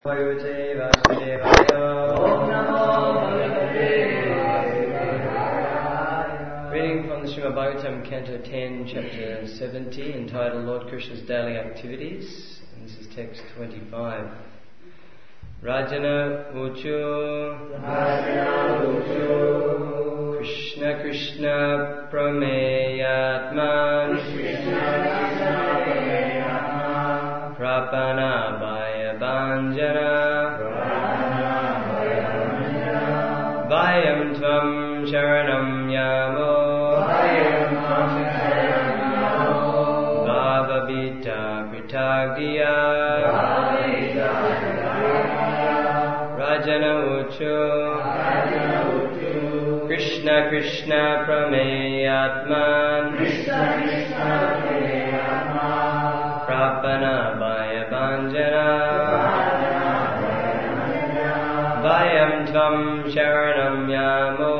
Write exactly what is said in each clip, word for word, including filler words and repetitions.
Bhagavate Vasudevaya. Om Namo Bhagavate Vasudevaya. Reading from the Srimad Bhagavatam, Canto ten, Chapter seventy, entitled Lord Krishna's Daily Activities. And this is text twenty-five. Rajana Uchu Rajana Uchu Krishna Krishna Prameyatman Krishna Krishna Prameyatman Prapana Banjana Vayam Tvam Sharanam Yamo Bhavavita Pritagdiya Rajana Uchu Krishna Krishna Prameyatman Prapana Vaya Banjana Vayam Tvam Sharanam Yamo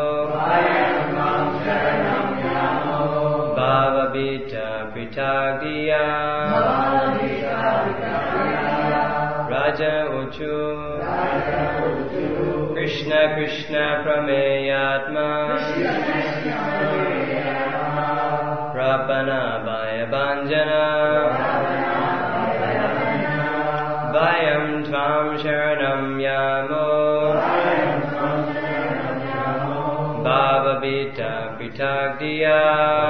Bhavavita Pritagdiya Raja Uchu Krishna Krishna Prameyatma Prapana Vaya Banjana Vayam Tvam Sharanam Yamo Bhavavita Pritagdiya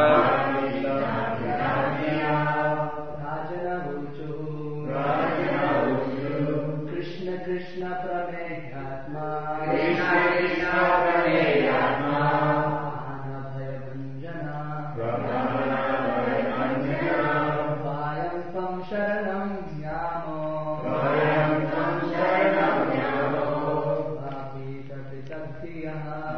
Rajana Uchu Krishna Krishna Prameyatma Krishna Krishna Prameyatma Anabhaya Banjana Vayam Tvam Sharanam Yamo Vayam Tvam Sharanam Yamo Bhavavita Pritagdiya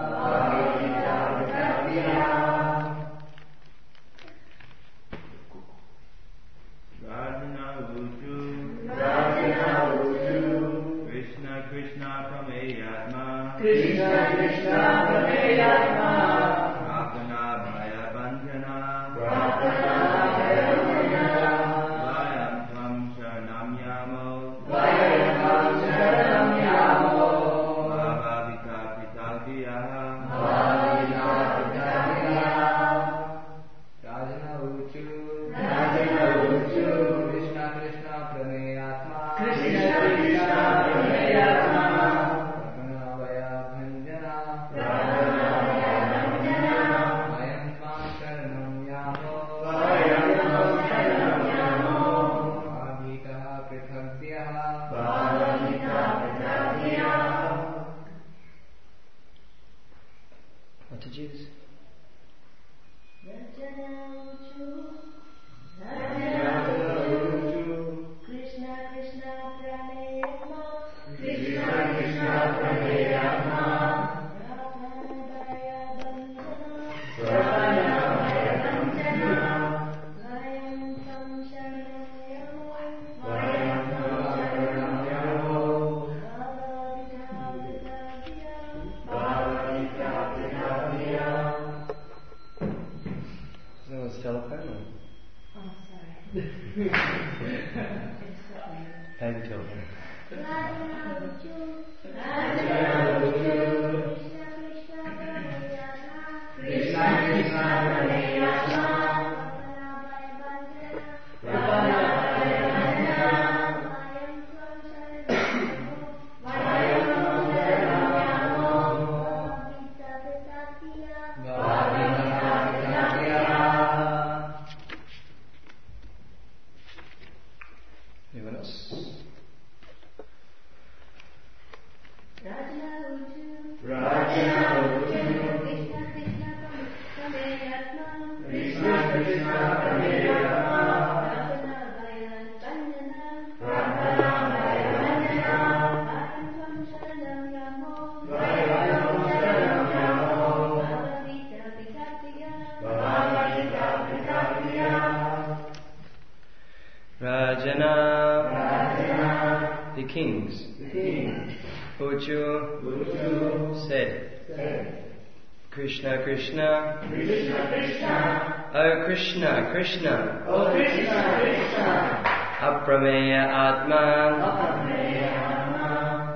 Krishna Krishna Prameyatma Prapana Vaya Banjana Prapana Vaya Banjana Vayam Tvam Sharanam Yamo Vayam Tvam Sharanam Yamo Bhavavita Pritagdiya Bhavavita Pritagdiya Rajana Uchu Rajana Uchu Krishna Krishna Prameyatma Krishna Krishna Prameyatma What did you use? Krishna Krishna Prameyatma Krishna Krishna Prameyatma Prapana Vaya Banjana Vayam Tvam Sharanam Yamo Vayam Tvam Sharanam Yamo Bhavavita Pritagdiya. That was telephone. Oh, sorry. Paper telephone. Rajana Uchu Rajana Uchu Krishna Krishna Prameyatma Prapana Vaya Banjana Vayam Tvam Sharanam Yamo Bhavavita Pritagdiya. Anyone else? Rajana Uchu Rajana Uchu Krishna Krishna Prameyatma Krishna Krishna Prameyatma Prapana Vaya Banjana Prapana Vaya Banjana Vayam Tvam Sharanam Yamo Vayam Sharanam Yamo Bhavavita Pritagdiya Bhavavita Pritagdiya Rajana Rajana The kings The kings Uchu said, Krishna Krishna Krishna Krishna Oh Krishna Krishna Oh Krishna Krishna Aprameya Atma Aprameya Atma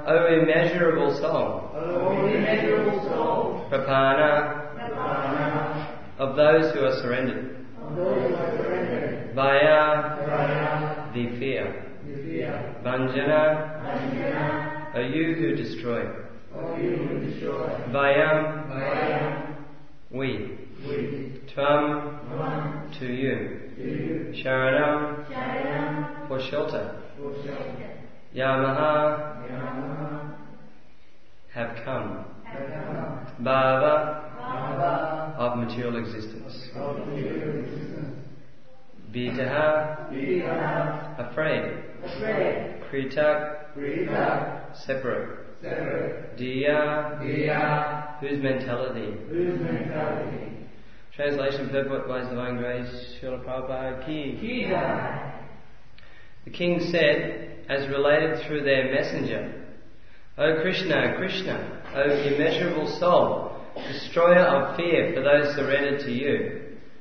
O immeasurable soul. O immeasurable soul. Prapana, Prapana, of those who are surrendered. of those who are surrendered. Vaya, Vaya, the fear. the fear. Vanjana, Vanjana, O you who destroy. O you who destroy. Vayam, Vayam, we. we. Tvam, One, to you. to you. Sharanam, Sharanam, for shelter. for shelter. Yamaha, Yamaha, have come. have come. Bhava, Bhava, of material existence. of material existence. Vitaha, Vita, afraid. afraid. Kritak, Prita, separate. separate. Diya, Diya, whose mentality. whose mentality. Translation purport by His Divine Grace, Srila Prabhupada Ki. Kita, The king said, as related through their messenger, O Krishna, Krishna, O immeasurable soul, destroyer of fear for those surrendered to you.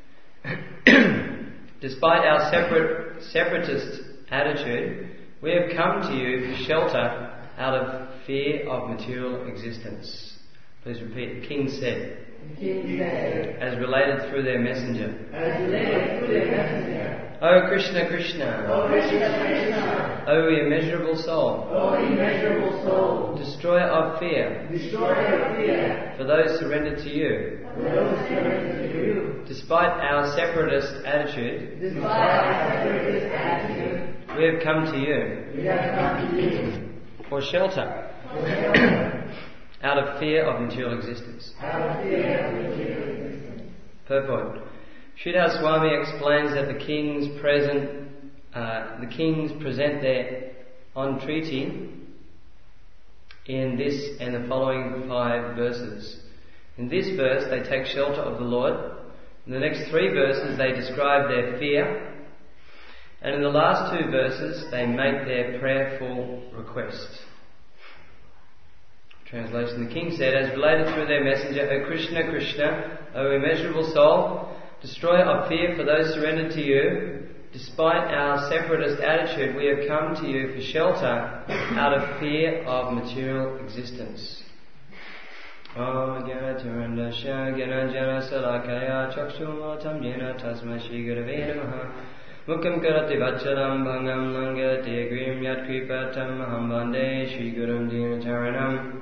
Despite our separate, separatist attitude, we have come to you for shelter out of fear of material existence. Please repeat. The king said, the king said, as related through their messenger, as related through the messenger, O Krishna, Krishna, O Krishna, Krishna, O immeasurable soul, O immeasurable soul, destroyer of fear destroyer of fear, for those surrendered to you. for those surrendered to you. Despite our separatist attitude, Despite our separatist attitude, we have come to you we have come to you for shelter for shelter out of fear of material existence. out of fear of material existence. Purport. Sridhar Swami explains that the kings present, uh, the kings present their entreaty in this and the following five verses. In this verse, they take shelter of the Lord. In the next three verses, they describe their fear. And in the last two verses, they make their prayerful request. Translation. The king said, as related through their messenger, O Krishna, Krishna, O immeasurable soul, destroyer of fear for those surrendered to you, despite our separatist attitude, we have come to you for shelter out of fear of material existence. Om Gyana Tarandasha Gyana Jana Salakaya Chakshumotam Jena Tasma Shri Gurave Namaha Mukam Karati Vacharam Bhangam Langati Grim Yat Kripatam Maham Bande Shri Gurum Dina Taranam.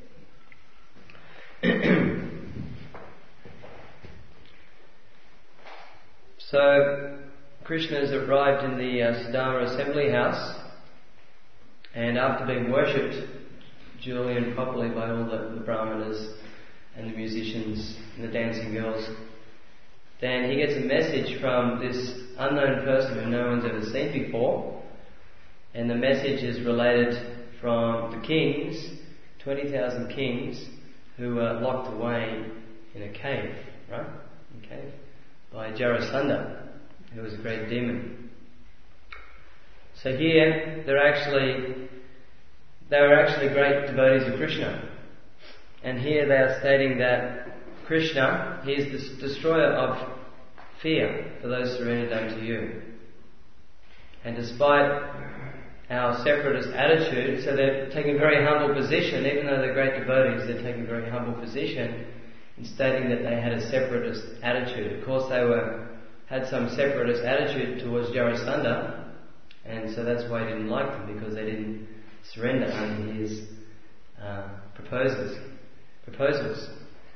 So Krishna has arrived in the uh, Siddhara assembly house, and after being worshipped duly and properly by all the, the brahmanas and the musicians and the dancing girls, then he gets a message from this unknown person who no one's ever seen before, and the message is related from the kings, twenty thousand kings, who were locked away in a cave, right? In a cave. By Jarasandha, who was a great demon. So here, they're actually, they were actually great devotees of Krishna. And here they are stating that Krishna, he is the destroyer of fear for those surrendered unto you. And despite our separatist attitude, so they're taking a very humble position, even though they're great devotees, they're taking a very humble position in stating that they had a separatist attitude. Of course, they were had some separatist attitude towards Jarasandha, and so that's why he didn't like them, because they didn't surrender under his uh, proposals. Proposals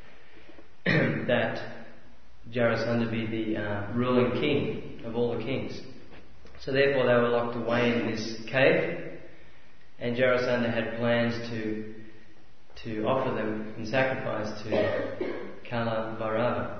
that Jarasandha be the uh, ruling king of all the kings. So therefore, they were locked away in this cave, and Jarasandha had plans to. to offer them in sacrifice to Kala Bhairava.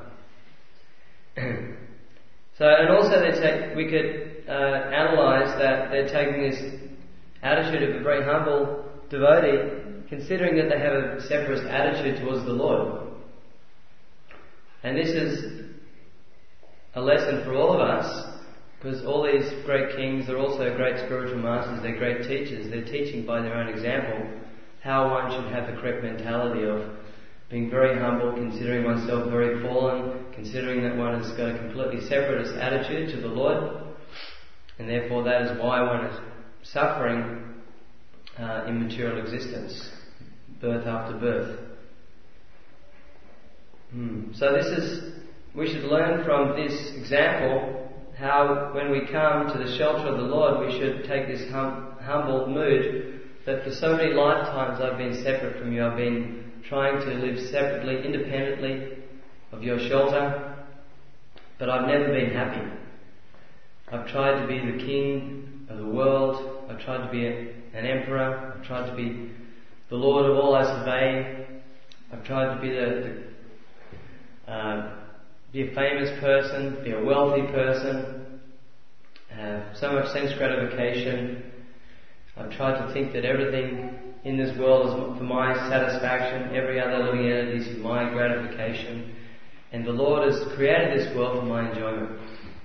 So, and also they take, we could uh, analyse that they're taking this attitude of a very humble devotee, considering that they have a separatist attitude towards the Lord. And this is a lesson for all of us, because all these great kings are also great spiritual masters, they're great teachers, they're teaching by their own example how one should have the correct mentality of being very humble, considering oneself very fallen, considering that one has got a completely separatist attitude to the Lord, and therefore that is why one is suffering uh, in material existence, birth after birth. Hmm. So this is, we should learn from this example how when we come to the shelter of the Lord we should take this hum- humble mood that for so many lifetimes I've been separate from you, I've been trying to live separately, independently of your shelter, but I've never been happy. I've tried to be the king of the world, I've tried to be a, an emperor, I've tried to be the Lord of all I survey, I've tried to be the, the uh, be a famous person, be a wealthy person, have so much sense gratification. I've tried to think that everything in this world is for my satisfaction, every other living entity is for my gratification, and the Lord has created this world for my enjoyment.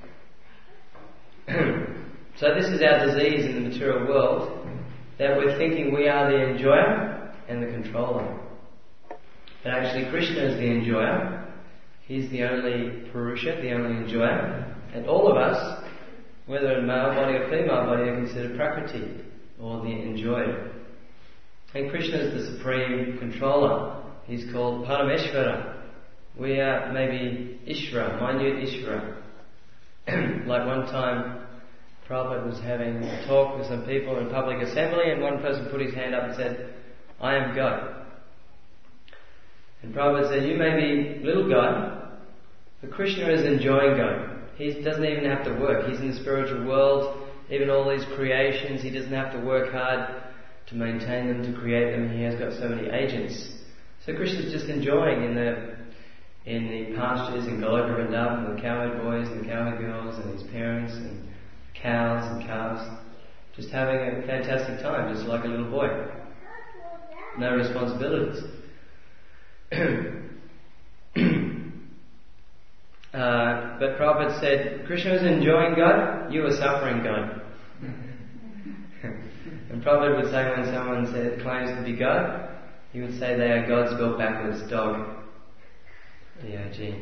So this is our disease in the material world, that we're thinking we are the enjoyer and the controller. But actually Krishna is the enjoyer. He's the only Purusha, the only enjoyer. And all of us, whether in male body or female body, are considered Prakriti, or the enjoyer. And Krishna is the supreme controller. He's called Parameshvara. We are maybe Ishvara, minute Ishvara. Like one time, Prabhupada was having a talk with some people in public assembly, and one person put his hand up and said, "I am God." And Prabhupada said, "You may be little God, but Krishna is enjoying God. He doesn't even have to work. He's in the spiritual world. Even all these creations, he doesn't have to work hard to maintain them, to create them. He has got so many agents." So Krishna's just enjoying in the in the pastures in Goloka Vrindavan, the cowherd boys and the cowherd girls and his parents and cows and calves, just having a fantastic time, just like a little boy. No responsibilities. Uh, but Prabhupada said, Krishna is enjoying God, you are suffering God. And Prabhupada would say when someone said, claims to be God, he would say they are God spelled backwards, dog. D O G.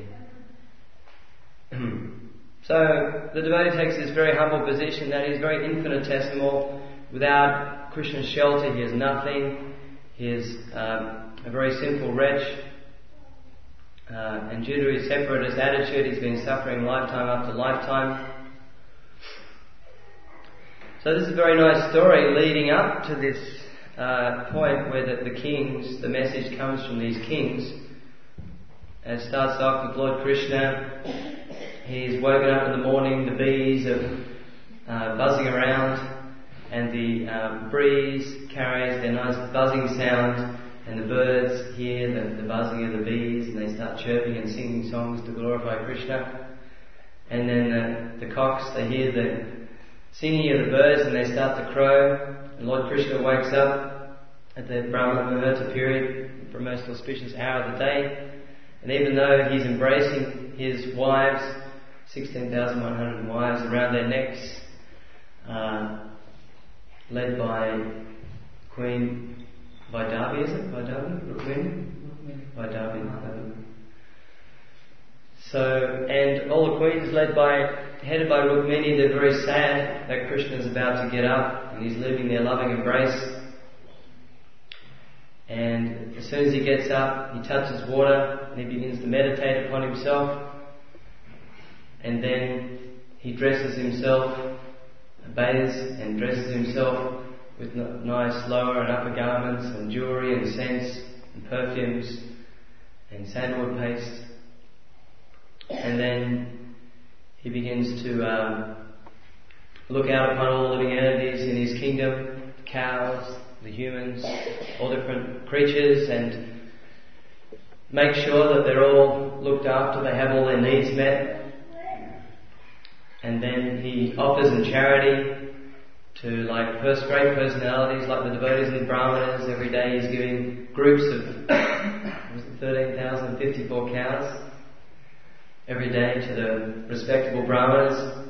So the devotee takes this very humble position that he is very infinitesimal. Without Krishna's shelter he is nothing. He is um, a very simple wretch. Uh, and due to his separatist attitude, he's been suffering lifetime after lifetime. So this is a very nice story leading up to this uh, point where the, the kings, the message comes from these kings. And it starts off with Lord Krishna. He's woken up in the morning, the bees are uh, buzzing around, and the um, breeze carries their nice buzzing sound. And the birds hear the, the buzzing of the bees, and they start chirping and singing songs to glorify Krishna. And then the, the cocks, they hear the singing of the birds, and they start to crow. And Lord Krishna wakes up at the Brahma Muhurta period, the most auspicious hour of the day. And even though he's embracing his wives, sixteen thousand one hundred wives around their necks, uh, led by Queen Vaidavi, is it? Vaidavi? Rukmini? Vaidavi. So, and all the queens led by, headed by Rukmini, they're very sad that Krishna is about to get up and he's leaving their loving embrace. And as soon as he gets up, he touches water and he begins to meditate upon himself. And then he dresses himself, bathes and dresses himself with nice lower and upper garments and jewellery and scents and perfumes and sandalwood paste. And then he begins to um, look out upon all living entities in his kingdom, the cows, the humans, all different creatures, and make sure that they're all looked after, they have all their needs met. And then he offers in charity to like first great personalities like the devotees and the brahmanas. Every day he's giving groups of thirteen thousand fifty-four cows every day to the respectable brahmanas.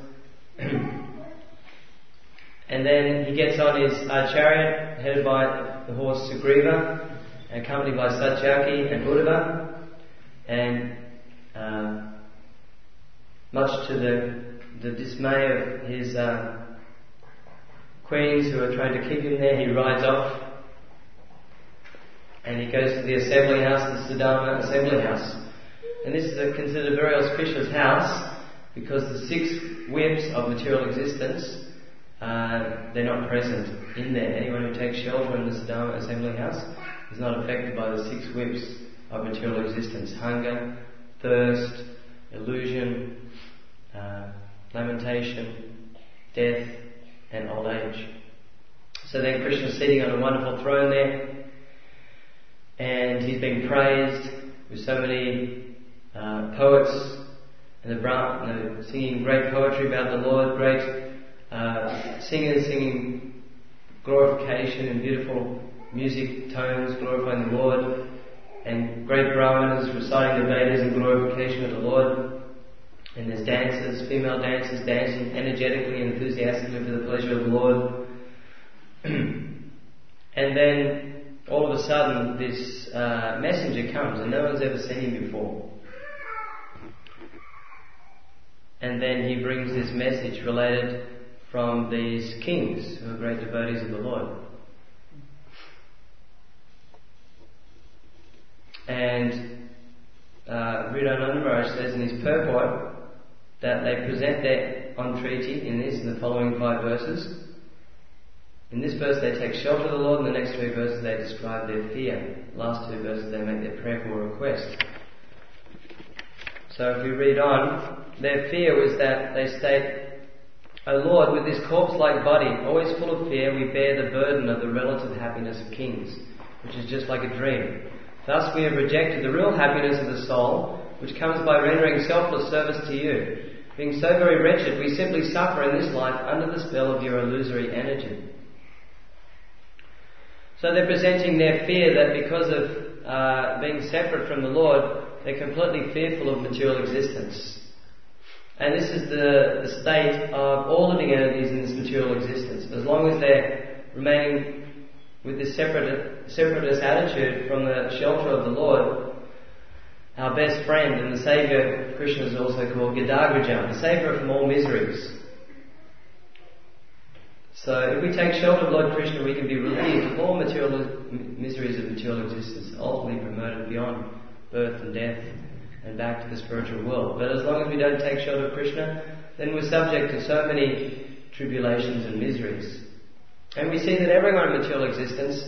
And then he gets on his uh, chariot headed by the horse Sugriva, accompanied by Satyaki and Uddhava, and uh, much to the, the dismay of his uh, queens who are trying to keep him there, he rides off. And he goes to the assembly house, the Siddharma assembly house. And this is a, considered a very auspicious house because the six whips of material existence, uh, they're not present in there. Anyone who takes shelter in the Siddharma assembly house is not affected by the six whips of material existence: hunger, thirst, illusion, uh, lamentation, death, and old age. So then Krishna's sitting on a wonderful throne there, and he's being praised with so many uh, poets and the Brahma, you know, singing great poetry about the Lord, great uh, singers singing glorification and beautiful music tones glorifying the Lord, and great Brahmanas reciting the Vedas in glorification of the Lord. And there's dancers, female dancers dancing energetically and enthusiastically for the pleasure of the Lord. And then all of a sudden this uh, messenger comes, and no one's ever seen him before. And then he brings this message related from these kings who are great devotees of the Lord. And uh, Riddhananda Maharaj says in his purport that they present their entreaty in this, in the following five verses. In this verse they take shelter of the Lord, in the next three verses they describe their fear. The last two verses they make their prayerful request. So if we read on, their fear was that they state, "O Lord, with this corpse-like body, always full of fear, we bear the burden of the relative happiness of kings, which is just like a dream. Thus we have rejected the real happiness of the soul, which comes by rendering selfless service to you. Being so very wretched, we simply suffer in this life under the spell of your illusory energy." So they're presenting their fear that because of uh, being separate from the Lord, they're completely fearful of material existence. And this is the, the state of all living entities in this material existence. As long as they're remaining with this separate, separatist attitude from the shelter of the Lord, our best friend and the Saviour, Krishna is also called Gadagrajan, the Saviour from all miseries. So if we take shelter of Lord Krishna, we can be relieved of all material miseries of material existence, ultimately promoted beyond birth and death and back to the spiritual world. But as long as we don't take shelter of Krishna, then we're subject to so many tribulations and miseries. And we see that everyone in material existence,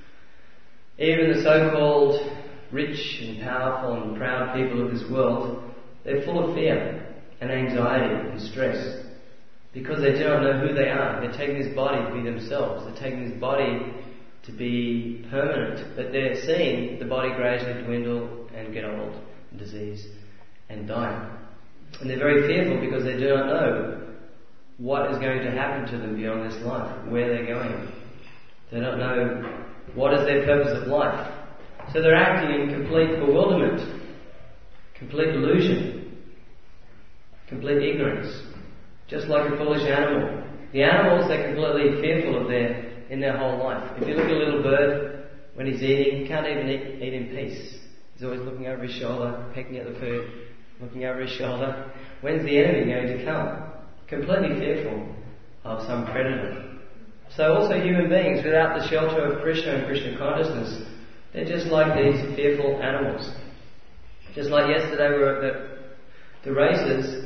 even the so-called rich and powerful and proud people of this world, they're full of fear and anxiety and stress because they do not know who they are. They're taking this body to be themselves. They're taking this body to be permanent, but they're seeing the body gradually dwindle and get old, and disease, and die. And they're very fearful because they do not know what is going to happen to them beyond this life, where they're going. They don't know what is their purpose of life. So they're acting in complete bewilderment, complete illusion, complete ignorance, just like a foolish animal. The animals, they're completely fearful of their in their whole life. If you look at a little bird when he's eating, he can't even eat, eat in peace. He's always looking over his shoulder, pecking at the food, looking over his shoulder. When's the enemy going to come? Completely fearful of some predator. So also human beings, without the shelter of Krishna and Krishna consciousness, they're just like these fearful animals. Just like yesterday we were at the, the races,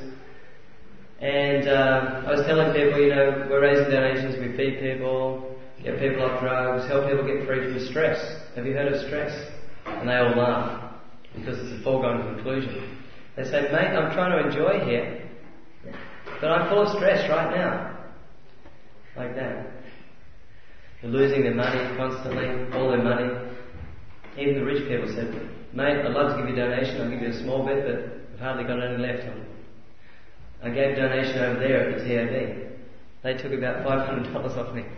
and uh, I was telling people, you know, we're raising donations, we feed people, get people off drugs, help people get free from stress. Have you heard of stress? And they all laugh, because it's a foregone conclusion. They say, "Mate, I'm trying to enjoy here, but I'm full of stress right now." Like that. They're losing their money constantly, all their money. Even the rich people said, "Mate, I'd love to give you a donation, I'll give you a small bit, but I've hardly got any left on it." I gave a donation over there at the T A B. They took about five hundred dollars off me.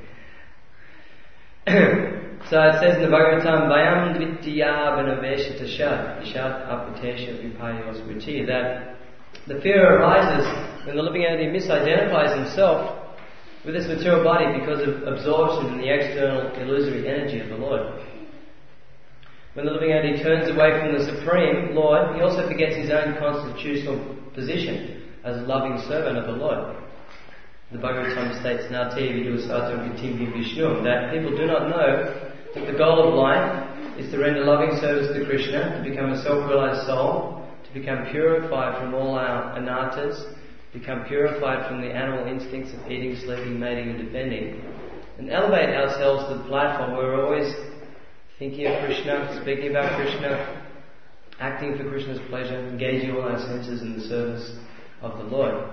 So it says in the Bhagavatam, Vayam Dvitya Vanaveshita Shad, Ishad Aputesha Vipayos Vriti, that the fear arises when the living entity misidentifies himself with this material body because of absorption in the external illusory energy of the Lord. When the living entity turns away from the Supreme Lord, he also forgets his own constitutional position as a loving servant of the Lord. the Bhagavatam states, Nati vidu satam gatim Vishnu, that people do not know that the goal of life is to render loving service to Krishna, to become a self-realized soul, to become purified from all our anarthas, become purified from the animal instincts of eating, sleeping, mating and defending, and elevate ourselves to the platform where we're always thinking of Krishna, speaking about Krishna, acting for Krishna's pleasure, engaging all our senses in the service of the Lord.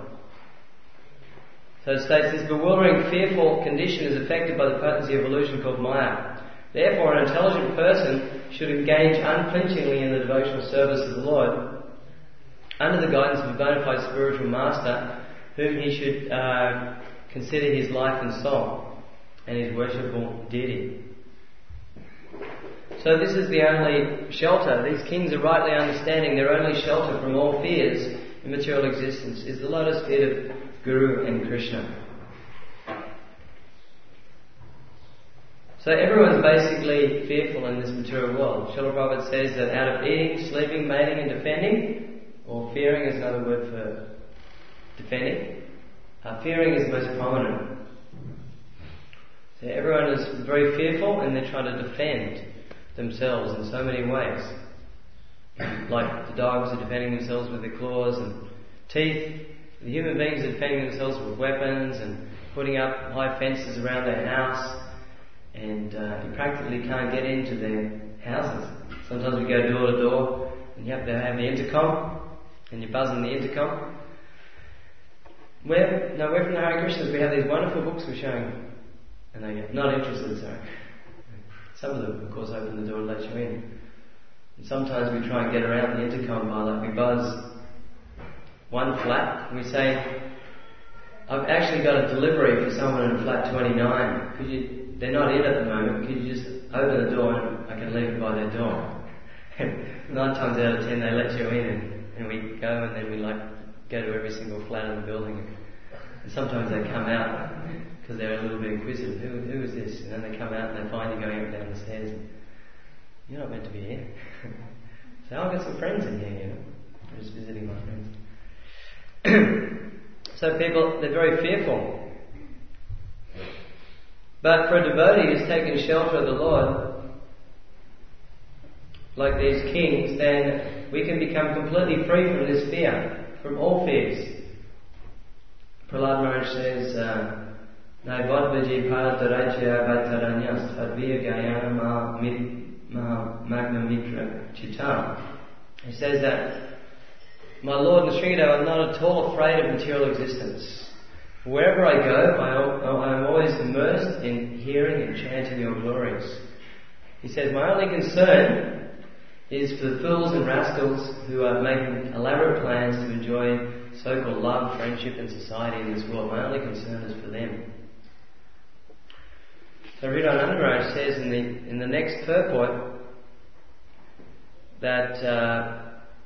So it states, this bewildering, fearful condition is affected by the potency of illusion called Maya. Therefore, an intelligent person should engage unflinchingly in the devotional service of the Lord, under the guidance of a bona fide spiritual master, whom he should uh, consider his life and soul, and his worshipful deity. So this is the only shelter. These kings are rightly understanding their only shelter from all fears in material existence is the lotus feet of Guru and Krishna. So everyone's basically fearful in this material world. Srila Prabhupada says that out of eating, sleeping, mating and defending, or fearing is another word for defending, uh, fearing is most prominent. So everyone is very fearful and they're trying to defend themselves in so many ways. Like the dogs are defending themselves with their claws and teeth. The human beings are defending themselves with weapons and putting up high fences around their house, and uh, you practically can't get into their houses. Sometimes we go door to door and you have to have the intercom and you're buzzing the intercom. We're, no, we're from the Hare Krishnas. We have these wonderful books we're showing. And they go, not interested, sorry. Some of them, of course, open the door and let you in. And sometimes we try and get around the intercom by like we buzz one flat and we say, I've actually got a delivery for someone in flat twenty-nine. Could you, they're not in at the moment, could you just open the door and I can leave it by their door? Nine times out of ten they let you in, and, and we go and then we like go to every single flat in the building. And sometimes they come out because they're a little bit inquisitive. Who, who is this? And then they come out and they find you going up down the stairs. And, you're not meant to be here. So I've got some friends in here, you know. I'm just visiting my friends. So people, they're very fearful. But for a devotee who's taken shelter of the Lord, like these kings, then we can become completely free from this fear, from all fears. Prahlad Maharaj says, Naivadvaji Bharatarajya Bhattaranyas Tadviya Gayana Magna Mitra Chitam. He says that, my Lord and Sridhar, I'm not at all afraid of material existence. Wherever I go, I am always immersed in hearing and chanting your glories. He says, my only concern is for the fools and rascals who are making elaborate plans to enjoy so-called love, friendship and society in this world. My only concern is for them. So Hridayananda Maharaj says in the, in the next purport that uh,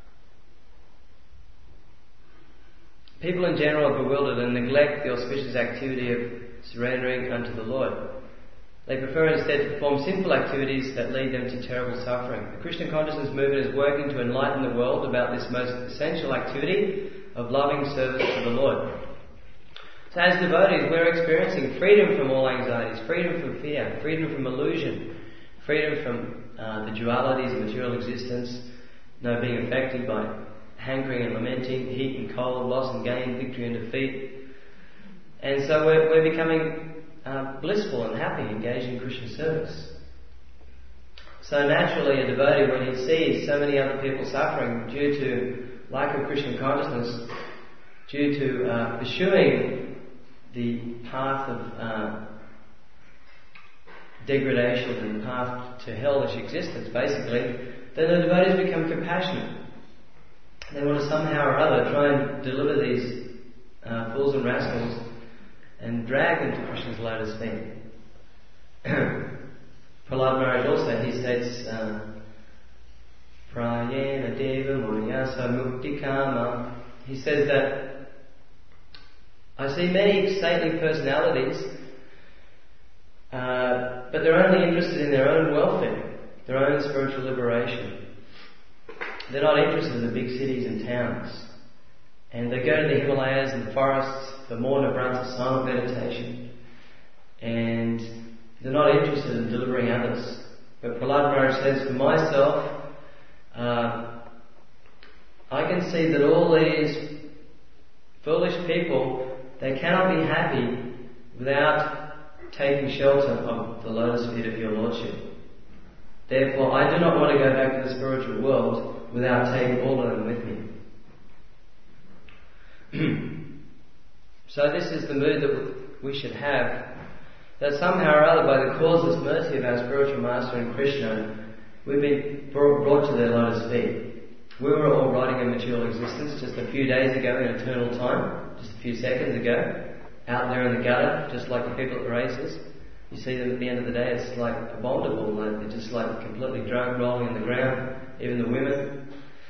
people in general are bewildered and neglect the auspicious activity of surrendering unto the Lord. They prefer instead to perform sinful activities that lead them to terrible suffering. The Krishna consciousness movement is working to enlighten the world about this most essential activity of loving service to the Lord. So as devotees, we're experiencing freedom from all anxieties, freedom from fear, freedom from illusion, freedom from uh, the dualities of material existence, no being affected by hankering and lamenting, heat and cold, loss and gain, victory and defeat. And so we're, we're becoming uh, blissful and happy, engaged in Krishna service. So naturally a devotee, when he sees so many other people suffering due to lack of Krishna consciousness, due to uh, pursuing the path of uh, degradation and the path to hellish existence, basically, then the devotees become compassionate. They want to somehow or other try and deliver these uh, fools and rascals and drag them to Krishna's lotus feet. Prahlad Maharaj also, he states, Prayena Deva Munyasa Mukti Kama. He says that I see many saintly personalities, uh, but they're only interested in their own welfare, their own spiritual liberation. They're not interested in the big cities and towns. And they go to the Himalayas and the forests for more Nabransa silent meditation. And they're not interested in delivering others. But Prahlad Maharaj says, for myself, uh, I can see that all these foolish people, they cannot be happy without taking shelter of the lotus feet of your Lordship. Therefore, I do not want to go back to the spiritual world without taking all of them with me. So this is the mood that we should have, that somehow or other, by the causeless mercy of our spiritual master and Krishna, we've been brought to their lotus feet. We were all riding a material existence just a few days ago in eternal time, just a few seconds ago, out there in the gutter, just like the people at the races. You see them at the end of the day, it's like abominable, like they're just like completely drunk, rolling on the ground, even the women.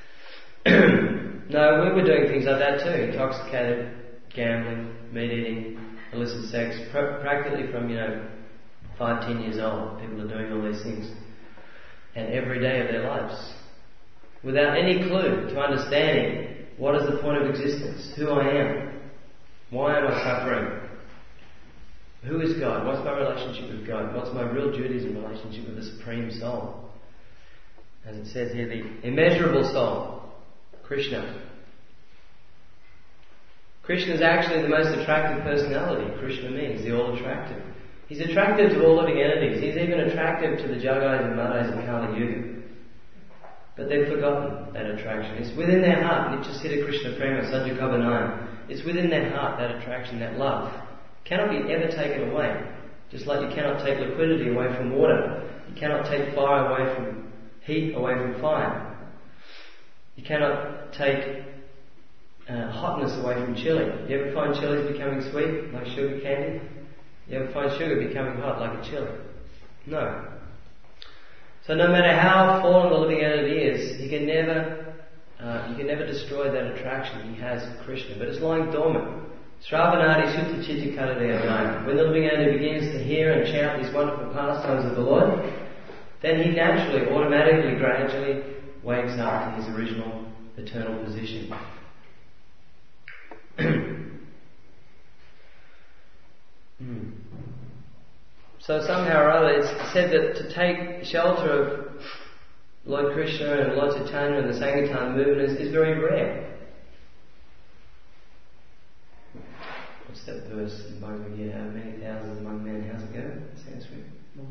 No, we were doing things like that too, intoxicated, gambling, meat eating, illicit sex, pr- practically from, you know, five, ten years old. People are doing all these things. And every day of their lives. Without any clue to understanding what is the point of existence, who I am, why am I suffering, who is God, what's my relationship with God, what's my real duties in relationship with the Supreme Soul. As it says here, the immeasurable soul, Krishna. Krishna is actually the most attractive personality. Krishna means the all-attractive. He's attractive to all living entities. He's even attractive to the Jagai and Madhais of Kali Yuga. But they've forgotten that attraction. It's within their heart. Nityasiddha Krishna Prema Sajjakavanayam. It's within their heart, that attraction, that love. Cannot be ever taken away. Just like you cannot take liquidity away from water. You cannot take fire away from heat, away from fire. You cannot take uh, hotness away from chili. You ever find chili becoming sweet, like sugar candy? You ever find sugar becoming hot, like a chili? No. So no matter how fallen the living entity is, he can never, uh, you can never destroy that attraction he has for Krishna. But it's lying dormant. Sravanadi Sutta Chitta Karadayadaya. When the living entity begins to hear and chant these wonderful pastimes of the Lord, then he naturally, automatically, gradually wakes up to his original eternal position. mm. So somehow or other it's said that to take shelter of Lord Krishna and Lord Chaitanya and the Sankirtan movement is, is very rare. What's that verse in Bhagavad Gita? How many thousands among men? How's it go? Sanskrit.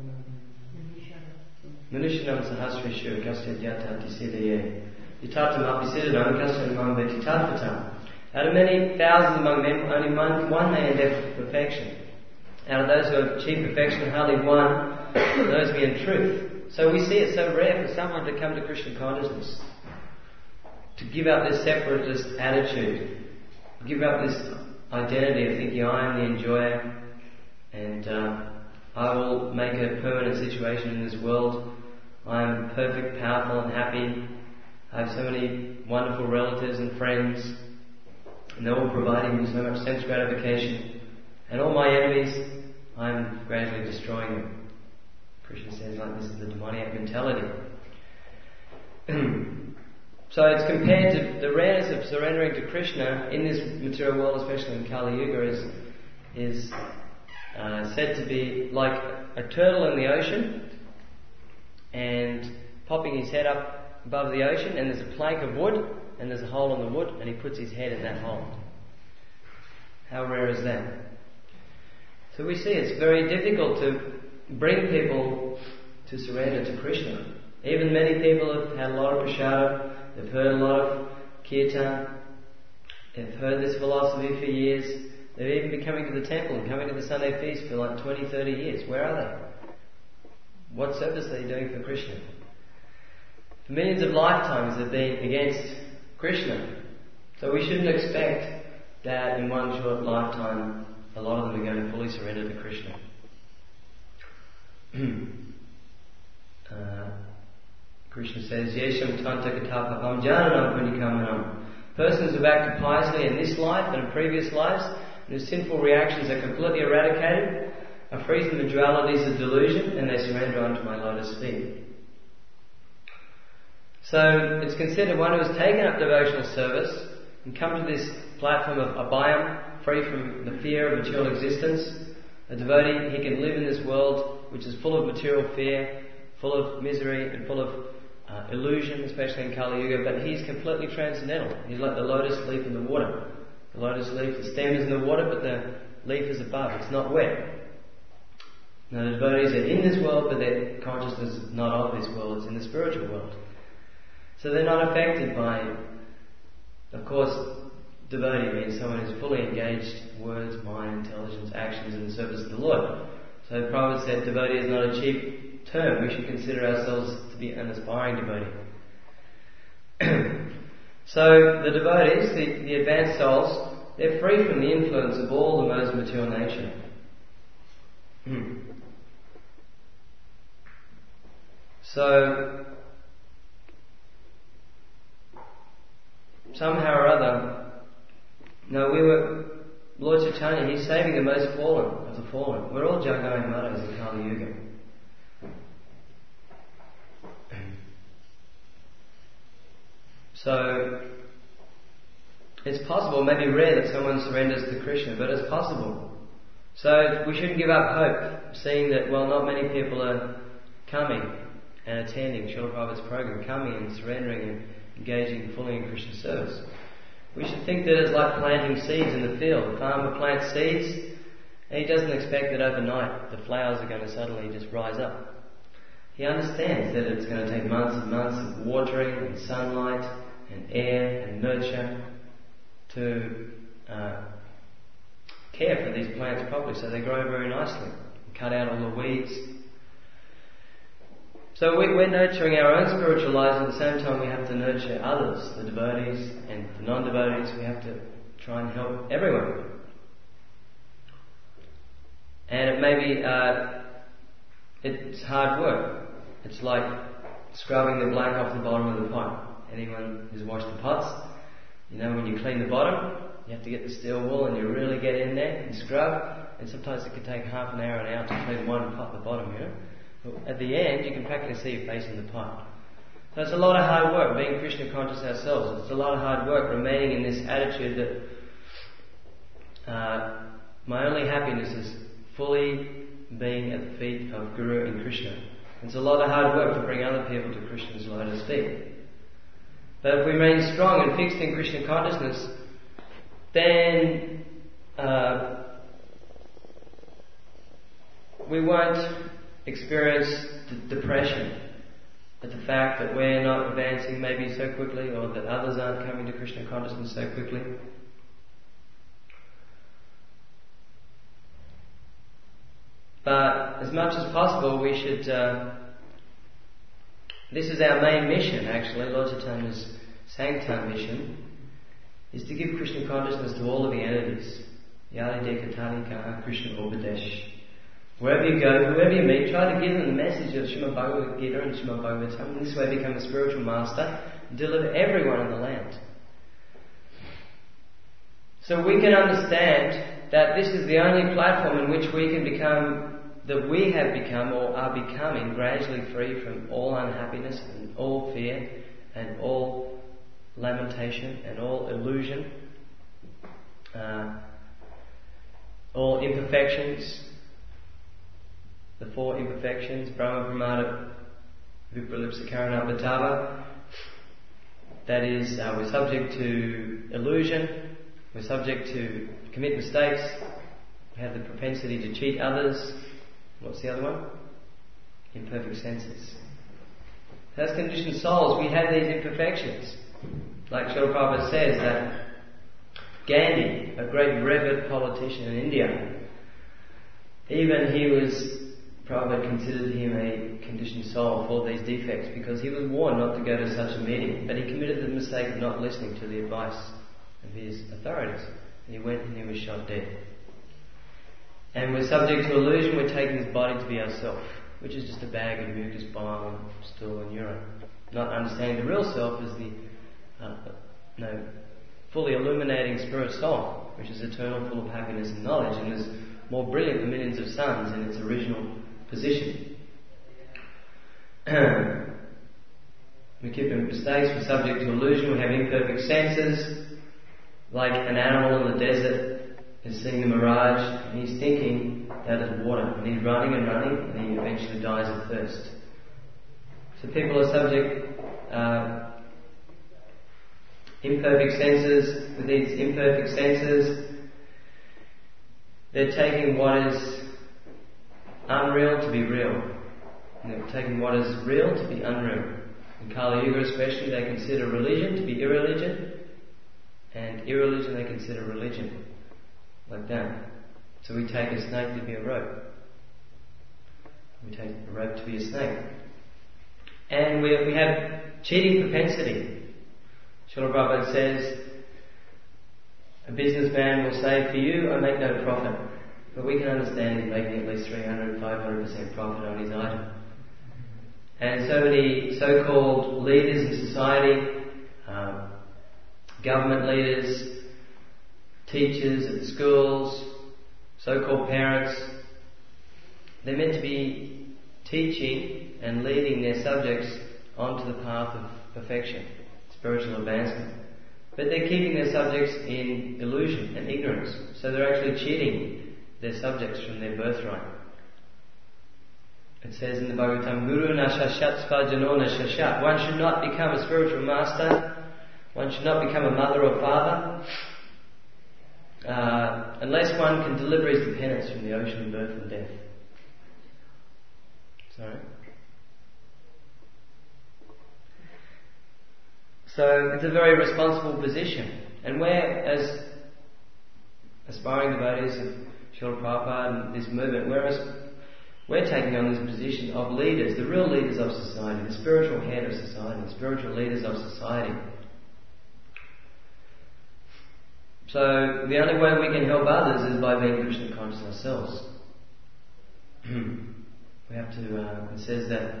Manushanam sahasrishu kasya yata tisidaye. Yatatam apisidanam kasya namam vetitapatam. Out of many thousands among men, only one, one may endeavour for perfection. Out of those who have achieved perfection, hardly one knows me in truth. So we see it so rare for someone to come to Krishna consciousness, to give up this separatist attitude, give up this identity of thinking I am the enjoyer and uh, I will make a permanent situation in this world. I am perfect, powerful and happy. I have so many wonderful relatives and friends and they're all providing me so much sense gratification. And all my enemies, I'm gradually destroying them. Krishna says like this is the demoniac mentality. So it's compared to the rareness of surrendering to Krishna in this material world, especially in Kali Yuga, is, is uh, said to be like a turtle in the ocean and popping his head up above the ocean, and there's a plank of wood and there's a hole in the wood and he puts his head in that hole. How rare is that? So we see it's very difficult to bring people to surrender to Krishna. Even many people have had a lot of prasada, they've heard a lot of kirtan, they've heard this philosophy for years, they've even been coming to the temple and coming to the Sunday feast for like twenty, thirty years. Where are they? What service are they doing for Krishna? For millions of lifetimes they've been against Krishna. So we shouldn't expect that in one short lifetime a lot of them are going to fully surrender to Krishna. uh, Krishna says, Yesham tanta katapapam jananam punikamanam. Persons who acted piously in this life and in previous lives, and whose sinful reactions are completely eradicated, are free from the dualities of delusion, and they surrender unto my lotus feet. So it's considered one who has taken up devotional service and come to this platform of abhayam, free from the fear of material existence. A devotee, he can live in this world which is full of material fear, full of misery and full of uh, illusion, especially in Kali Yuga, but he's completely transcendental. He's like the lotus leaf in the water. The lotus leaf, the stem is in the water, but the leaf is above. It's not wet. Now the devotees are in this world, but their consciousness is not of this world, it's in the spiritual world. So they're not affected by, of course, devotee means someone who's fully engaged, words, mind, intelligence, actions in the service of the Lord. So Prabhupada said devotee is not a cheap term. We should consider ourselves to be an aspiring devotee. So the devotees, the, the advanced souls, they're free from the influence of all the modes of material nature. Hmm. So somehow or other, no, we were, Lord Chaitanya, he's saving the most fallen of the fallen. We're all Jagaya Matas in Kali Yuga. So, it's possible, maybe rare, that someone surrenders to Krishna, but it's possible. So, we shouldn't give up hope, seeing that, well, not many people are coming and attending Srila Prabhupada's program, coming and surrendering and engaging fully in Krishna service. We should think that it's like planting seeds in the field. The farmer plants seeds, and he doesn't expect that overnight the flowers are going to suddenly just rise up. He understands that it's going to take months and months of watering and sunlight and air and nurture to uh, care for these plants properly so they grow very nicely. Cut out all the weeds. So we, we're nurturing our own spiritual lives, at the same time we have to nurture others, the devotees and the non-devotees. We have to try and help everyone. And it may be, uh, it's hard work. It's like scrubbing the black off the bottom of the pot. Anyone who's washed the pots, you know, when you clean the bottom, you have to get the steel wool and you really get in there and scrub, and sometimes it can take half an hour, an hour to clean one pot at the bottom, you know. But at the end, you can practically see your face in the pot. So it's a lot of hard work, being Krishna conscious ourselves. It's a lot of hard work remaining in this attitude that uh, my only happiness is fully being at the feet of Guru and Krishna. It's a lot of hard work to bring other people to Krishna's lotus feet. But if we remain strong and fixed in Krishna consciousness, then uh, we won't experience d- depression at the fact that we're not advancing maybe so quickly, or that others aren't coming to Krishna consciousness so quickly. But as much as possible, we should. Uh, this is our main mission, actually. Lord Chaitanya's Sankirtan mission is to give Krishna consciousness to all of the entities. Yadi Dekatanika Krishna Upadesh. Wherever you go, whoever you meet, try to give them the message of Srimad Bhagavad Gita and Srimad Bhagavatam. This way, become a spiritual master and deliver everyone in the land. So we can understand that this is the only platform in which we can become, that we have become or are becoming gradually free from all unhappiness and all fear and all lamentation and all illusion, uh, all imperfections, the four imperfections, Brahma, Pramada, Vipralipsa, Karana, Bhatava. That is, uh, we're subject to illusion, we're subject to commit mistakes, we have the propensity to cheat others. What's the other one? Imperfect senses. As conditioned souls, we have these imperfections. Like Srila Prabhupada says that Gandhi, a great revered politician in India, even he was, Prabhupada considered him a conditioned soul for these defects, because he was warned not to go to such a meeting, but he committed the mistake of not listening to the advice of his authorities. And he went and he was shot dead. And we're subject to illusion, we're taking this body to be ourself, which is just a bag of mucus, bile, stool and urine. Not understanding the real self as the uh, no, fully illuminating spirit soul, which is eternal, full of happiness and knowledge, and is more brilliant than millions of suns in its original position. We keep in mistakes, we're subject to illusion, we have imperfect senses, like an animal in the desert is seeing the mirage and he's thinking that is water, and he's running and running and he eventually dies of thirst. So people are subject uh, imperfect senses. With these imperfect senses, they're taking what is unreal to be real. And they're taking what is real to be unreal. In Kali Yuga especially, they consider religion to be irreligion, and irreligion they consider religion. Like that. So we take a snake to be a rope. We take a rope to be a snake. And we, we have cheating propensity. Srila Prabhupada says, a businessman will say, for you I make no profit. But we can understand he's making at least three hundred, five hundred percent profit on his item. And so many so-called leaders in society, um, government leaders, teachers at the schools, so-called parents, they're meant to be teaching and leading their subjects onto the path of perfection, spiritual advancement. But they're keeping their subjects in illusion and ignorance. So they're actually cheating their subjects from their birthright. It says in the Bhagavatam, Guru na shashat svajano na shashat. One should not become a spiritual master. One should not become a mother or father uh, unless one can deliver his dependents from the ocean of birth and death. Sorry. So it's a very responsible position. And we're, as aspiring devotees of Srila Prabhupada and this movement, whereas we're taking on this position of leaders, the real leaders of society, the spiritual head of society, the spiritual leaders of society. So the only way we can help others is by being Krishna conscious ourselves. We have to, uh, it says that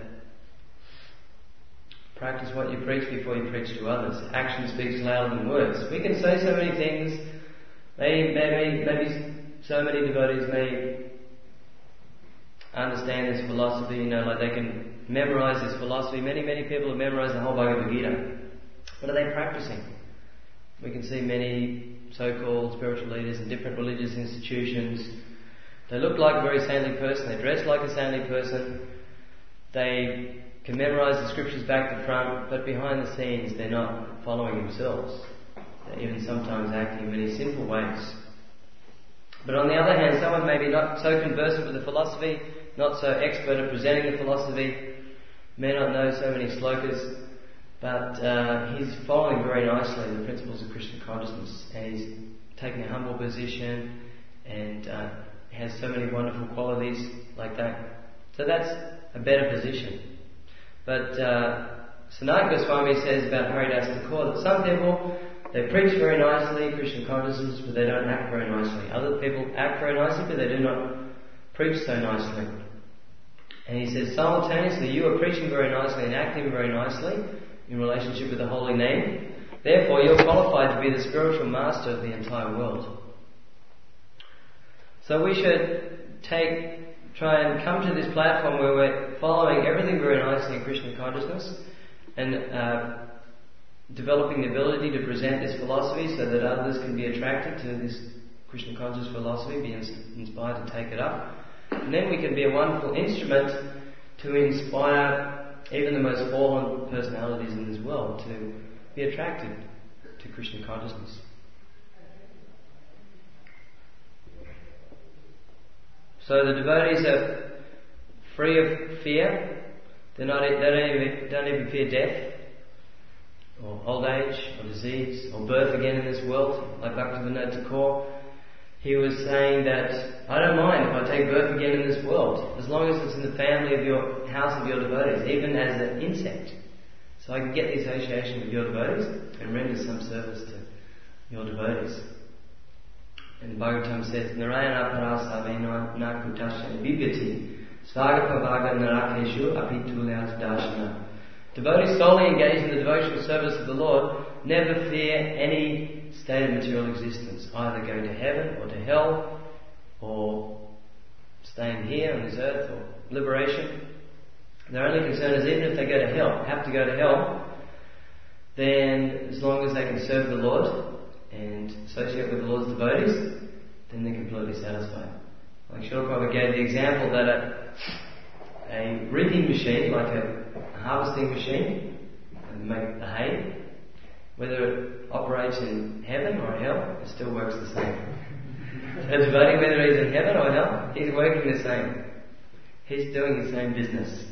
practice what you preach before you preach to others. Action speaks louder than words. We can say so many things. Maybe, maybe, maybe so many devotees may understand this philosophy, you know, like they can memorize this philosophy. Many, many people have memorized the whole Bhagavad Gita. What are they practicing? We can see many so-called spiritual leaders in different religious institutions. They look like a very saintly person. They dress like a saintly person. They can memorize the scriptures back to front, but behind the scenes they're not following themselves. They're even sometimes acting in many sinful ways. But on the other hand, someone may be not so conversant with the philosophy, not so expert at presenting the philosophy, may not know so many slokas, but uh, he's following very nicely the principles of Krishna consciousness, and he's taking a humble position and uh, has so many wonderful qualities like that. So that's a better position. But uh, Sanat Goswami says about Haridas Thakur that some people, they preach very nicely Krishna consciousness, but they don't act very nicely. Other people act very nicely, but they do not preach so nicely. And he says simultaneously, you are preaching very nicely and acting very nicely in relationship with the holy name. Therefore, you're qualified to be the spiritual master of the entire world. So we should take, try and come to this platform where we're following everything very nicely in Krishna consciousness and uh, developing the ability to present this philosophy so that others can be attracted to this Krishna conscious philosophy, be inspired to take it up. And then we can be a wonderful instrument to inspire even the most fallen personalities in this world to be attracted to Krishna consciousness. So the devotees are free of fear. They're not, they don't even, don't even fear death, or old age, or disease, or birth again in this world. Like Bhaktivinoda Thakur, he was saying that, I don't mind if I take birth again in this world, as long as it's in the family of your house of your devotees, even as an insect. So I can get the association with your devotees and render some service to your devotees. And the Bhagavatam says, Narayana parasavena nakutasya vibhyati svagapavaga narakeshu apitulyat darshana. Devotees solely engaged in the devotional service of the Lord never fear any state of material existence, either going to heaven or to hell, or staying here on this earth, or liberation. Their only concern is even if they go to hell, have to go to hell, then as long as they can serve the Lord and associate with the Lord's devotees, then they're completely satisfied. Like Srila Prabhupada gave the example that a, a reaping machine, like a, a harvesting machine, and make the hay, whether it operates in heaven or hell, it still works the same. So a devotee, whether he's in heaven or hell, he's working the same. He's doing the same business.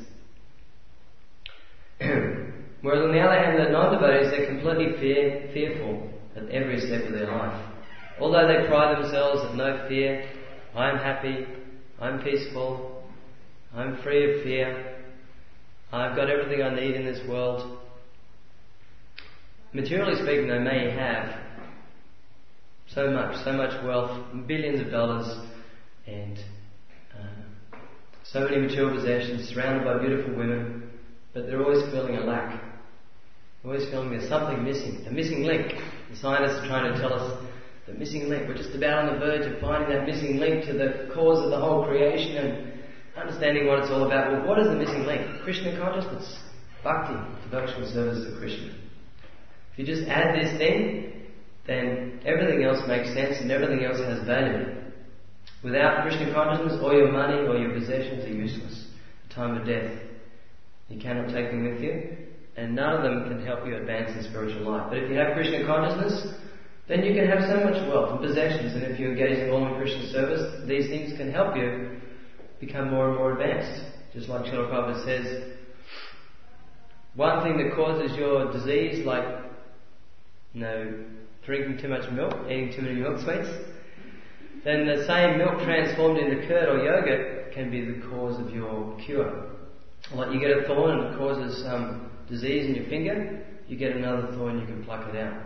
Whereas on the other hand, the non-devotees, they're completely fear, fearful at every step of their life. Although they pride themselves of no fear, I'm happy, I'm peaceful, I'm free of fear, I've got everything I need in this world. Materially speaking, they may have so much, so much wealth, billions of dollars, and uh, so many material possessions, surrounded by beautiful women, but they're always feeling a lack. They're always feeling there's something missing, a missing link. The scientists are trying to tell us the missing link. We're just about on the verge of finding that missing link to the cause of the whole creation and understanding what it's all about. Well, what is the missing link? Krishna consciousness, bhakti, devotional service to Krishna. If you just add this thing, then everything else makes sense and everything else has value. Without Krishna consciousness, all your money, all your possessions are useless. At the time of death, you cannot take them with you, and none of them can help you advance in spiritual life. But if you have Krishna consciousness, then you can have so much wealth and possessions, and if you engage in all in Krishna service, these things can help you become more and more advanced. Just like Srila Prabhupada says, one thing that causes your disease, like, you know, drinking too much milk, eating too many milk sweets, then the same milk transformed into curd or yogurt can be the cause of your cure. Like you get a thorn and it causes um, disease in your finger, you get another thorn, you can pluck it out.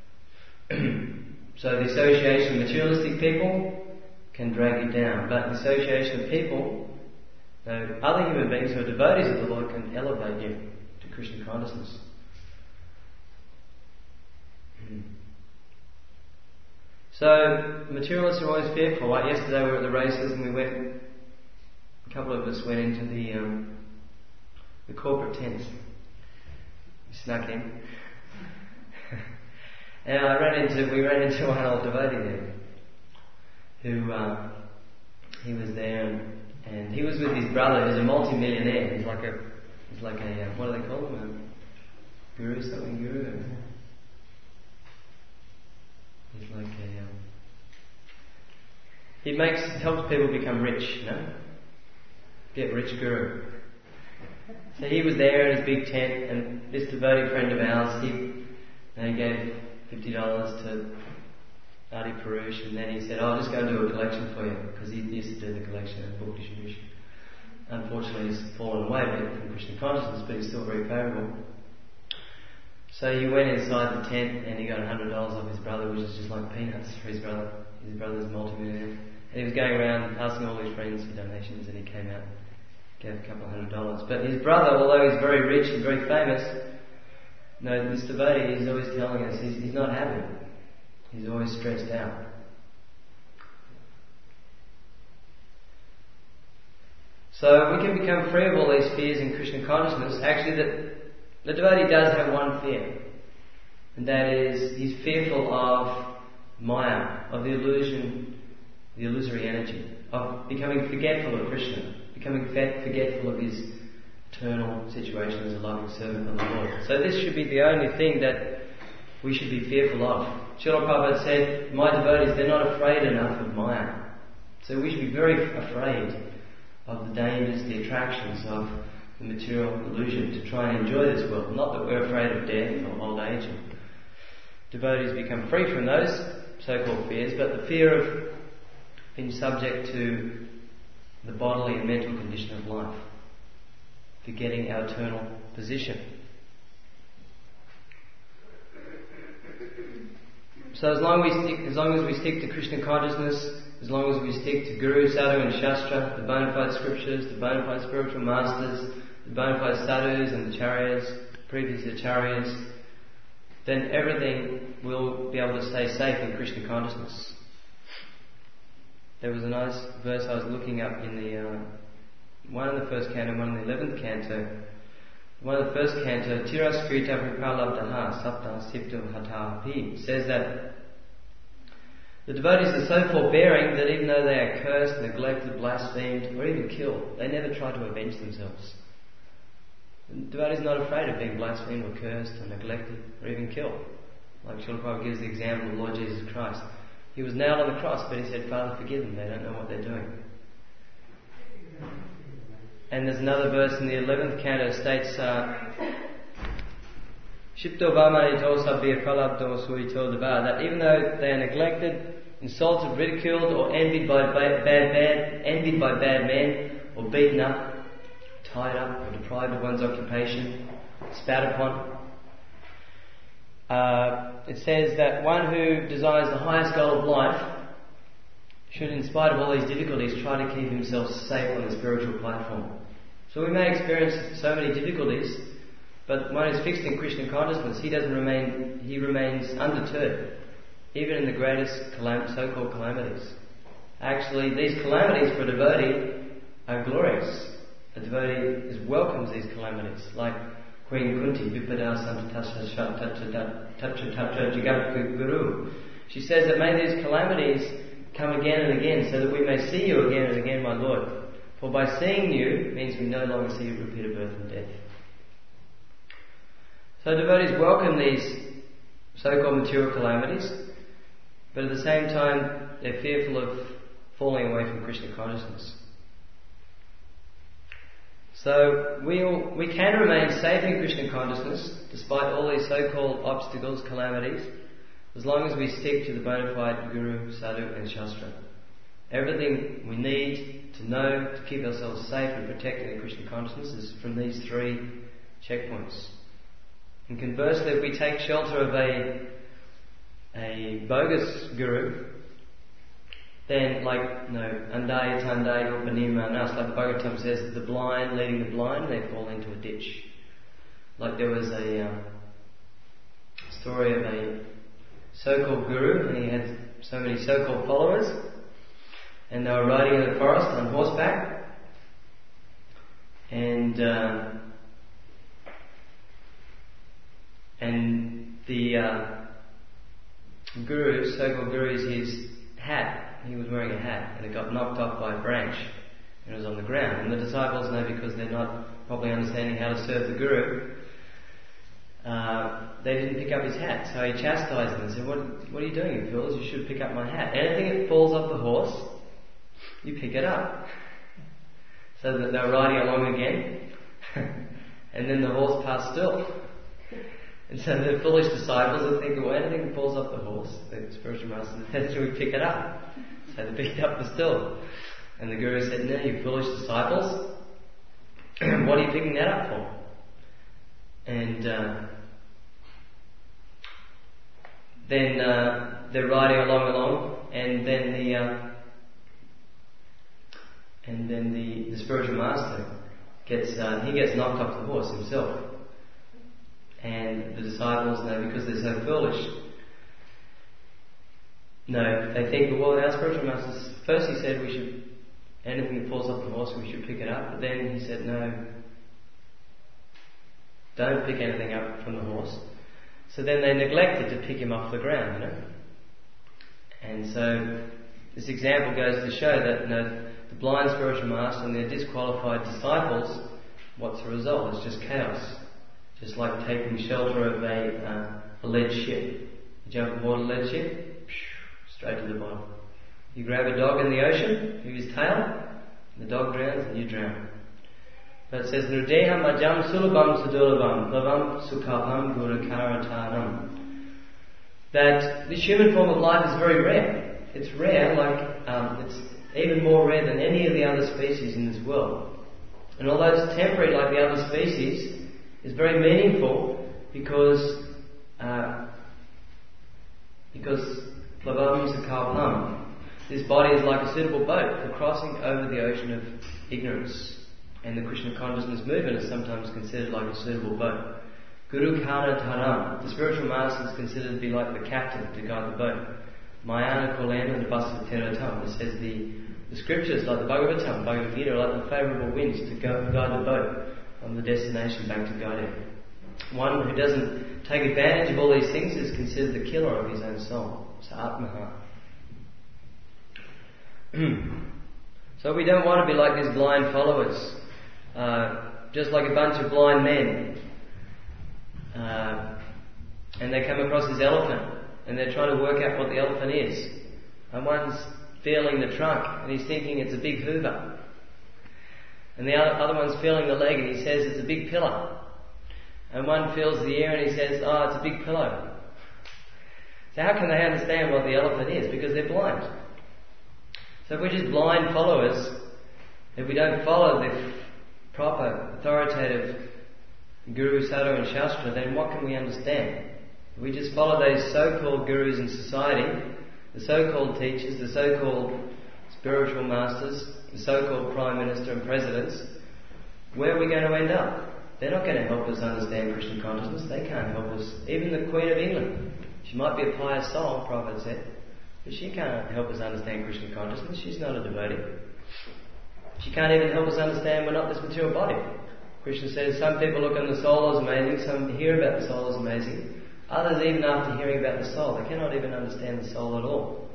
So the association of materialistic people can drag you down, but the association of people, you know, other human beings who are devotees of the Lord, can elevate you to Krishna consciousness. So materialists are always fearful. Like yesterday we were at the races and we went, a couple of us went into the um, the corporate tents. We snuck in. And I ran into, we ran into one old devotee there, who, uh, he was there and, and he was with his brother who's a multi-millionaire. He's like a, he's like a, uh, what do they call him? A guru, something guru? He's like a, um, he makes, helps people become rich, you know? Get rich guru. So he was there in his big tent, and this devotee friend of ours, he, and he gave fifty dollars to Adi Purush, and then he said, oh, I'll just go and do a collection for you, because he used to do the collection and book distribution. Unfortunately, he's fallen away a bit from Krishna consciousness, but he's still very favourable. So he went inside the tent and he got one hundred dollars off his brother, which is just like peanuts for his brother. His brother's a multi-millionaire. And he was going around asking all his friends for donations, and he came out, gave a couple of hundred dollars. But his brother, although he's very rich and very famous, no, this devotee is always telling us he's, he's not happy. He's always stressed out. So we can become free of all these fears in Krishna consciousness. Actually, the, the devotee does have one fear, and that is he's fearful of Maya, of the illusion, the illusory energy, of becoming forgetful of Krishna, becoming forgetful of his eternal situation as a loving servant of the Lord. So this should be the only thing that we should be fearful of. Srila Prabhupada said, my devotees, they're not afraid enough of Maya. So we should be very afraid of the dangers, the attractions of the material illusion to try and enjoy this world. Not that we're afraid of death or old age. Devotees become free from those so-called fears, but the fear of being subject to the bodily and mental condition of life, forgetting our eternal position. So as long, we stick, as long as we stick to Krishna consciousness, as long as we stick to Guru, Sadhu and Shastra, the bona fide scriptures, the bona fide spiritual masters, the bona fide sadhus and the acharyas, previous acharyas, then everything will be able to stay safe in Krishna consciousness. There was a nice verse I was looking up in the uh, one in the first canto, one in the eleventh canto. One of the first canto, Tiraskrita Pripalabdaha Sapta Sipto Hatapi, says that The devotees are so forbearing that even though they are cursed, neglected, blasphemed, or even killed, they never try to avenge themselves. The devotee is not afraid of being blasphemed or cursed or neglected or even killed. Like Srila Prabhupada gives the example of Lord Jesus Christ. He was nailed on the cross, but he said, Father, forgive them, they don't know what they're doing. And there's another verse in the eleventh canto states, Shipto Vamanito Sabir Pralabdo Suito Deva, that even though they are neglected, insulted, ridiculed, or envied by bad, bad, envied by bad men, or beaten up, tied up, or deprived of one's occupation, spat upon, uh, it says that one who desires the highest goal of life should, in spite of all these difficulties, try to keep himself safe on the spiritual platform. So we may experience so many difficulties, but one who's fixed in Krishna consciousness, he doesn't remain, he remains undeterred, even in the greatest calam- so-called calamities. Actually, these calamities for a devotee are glorious. A devotee is welcomes these calamities, like Queen Kunti, Vipada Santa Guru. She says that may these calamities come again and again, so that we may see you again and again, my Lord. For by seeing you means we no longer see repeated birth and death. So devotees welcome these so-called material calamities, but at the same time they're fearful of falling away from Krishna consciousness. So we we can remain safe in Krishna consciousness despite all these so-called obstacles, calamities, as long as we stick to the bona fide Guru, Sadhu and Shastra. Everything we need to know to keep ourselves safe and protected in Krishna consciousness is from these three checkpoints. And conversely, if we take shelter of a a bogus guru, then like, you know, Andai Tandai Upanima Nas, like the Bhagavatam says, the blind leading the blind, they fall into a ditch. Like there was a um, story of a so-called guru, and he had so many so-called followers, and they were riding in the forest on horseback, and uh, and the uh, guru, so-called guru's his hat, he was wearing a hat, and it got knocked off by a branch, and it was on the ground. And the disciples know, because they're not properly understanding how to serve the guru, uh, they didn't pick up his hat. So he chastised them and said, what, what are you doing, you fools? You should pick up my hat. Anything that falls off the horse, you pick it up. So that they were riding along again, and then the horse passed still. And so the foolish disciples are thinking, well, anything that falls off the horse, the spiritual master said, should we pick it up? So they picked up the still. And the Guru said, no, you foolish disciples, what are you picking that up for? And uh, then uh, they're riding along along, and then the uh, and then the, the spiritual master gets uh, he gets knocked off the horse himself. And the disciples know, because they're so foolish, no, they think, well, our spiritual master, first he said we should, anything that falls off the horse, we should pick it up. But then he said, no, don't pick anything up from the horse. So then they neglected to pick him off the ground, you know. And so this example goes to show that, you know, the blind spiritual master and their disqualified disciples, what's the result? It's just chaos. Just like taking shelter of a, uh, a lead ship. You jump aboard a lead ship, straight to the bottom. You grab a dog in the ocean, give his tail, the dog drowns and you drown. But it says, Nudeham ajam sulabam sudulabam, lavam sukhapam gurukaratanam. That this human form of life is very rare. It's rare, like, um, it's even more rare than any of the other species in this world. And although it's temporary like the other species, is very meaningful because uh, because Plavam Sakalpam, this body is like a suitable boat for crossing over the ocean of ignorance. And the Krishna consciousness movement is sometimes considered like a suitable boat. Guru Kana Taram, the spiritual master is considered to be like the captain to guide the boat. Mayana Kolena and the Bhasva Teratam, it says the, the scriptures like the Bhagavatam, Bhagavad Gita are like the favourable winds to go, guide the boat on the destination back to Godhead. One who doesn't take advantage of all these things is considered the killer of his own soul. So Atmaha. So we don't want to be like these blind followers, uh, just like a bunch of blind men. Uh, and they come across this elephant, and they're trying to work out what the elephant is. And one's feeling the trunk, and he's thinking it's a big Hoover. And the other, other one's feeling the leg, and he says it's a big pillar. And one feels the ear, and he says, oh, it's a big pillow. So how can they understand what the elephant is? Because they're blind. So if we're just blind followers, if we don't follow the proper, authoritative Guru, Sadhu and Shastra, then what can we understand? If we just follow those so-called gurus in society, the so-called teachers, the so-called spiritual masters, the so-called Prime Minister and Presidents, where are we going to end up? They're not going to help us understand Krishna consciousness. They can't help us. Even the Queen of England, she might be a pious soul, Prophet said, but she can't help us understand Krishna consciousness. She's not a devotee. She can't even help us understand we're not this material body. Krishna says some people look on the soul as amazing, some hear about the soul as amazing. Others, even after hearing about the soul, they cannot even understand the soul at all.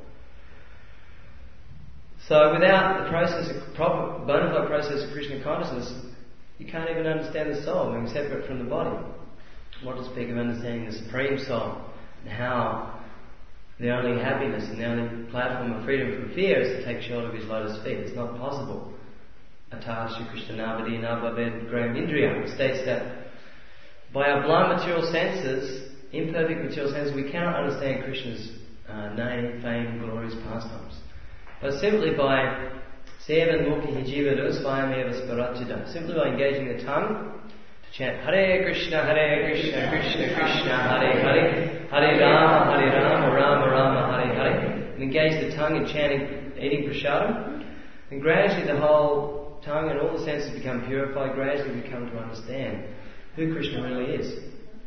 So without the process, of proper bona fide process of Krishna consciousness, you can't even understand the soul being separate from the body. What to speak of understanding the Supreme Soul and how the only happiness and the only platform of freedom from fear is to take shelter of his lotus feet. It's not possible. Atar Shri Krishna Navadi Navabed Graham Indriya states that by our blind material senses, imperfect material senses, we cannot understand Krishna's uh, name, fame, glories, pastimes. But simply by Sevan Mukhi Jivados Vayameva Sparachida, simply by engaging the tongue to chant Hare Krishna, Hare Krishna, Krishna Krishna, Hare Hare, Hare Rama, Hare Rama, Rama Rama, Hare Hare, and engage the tongue in chanting, eating prasadam, and gradually the whole tongue and all the senses become purified, gradually we come to understand who Krishna really is.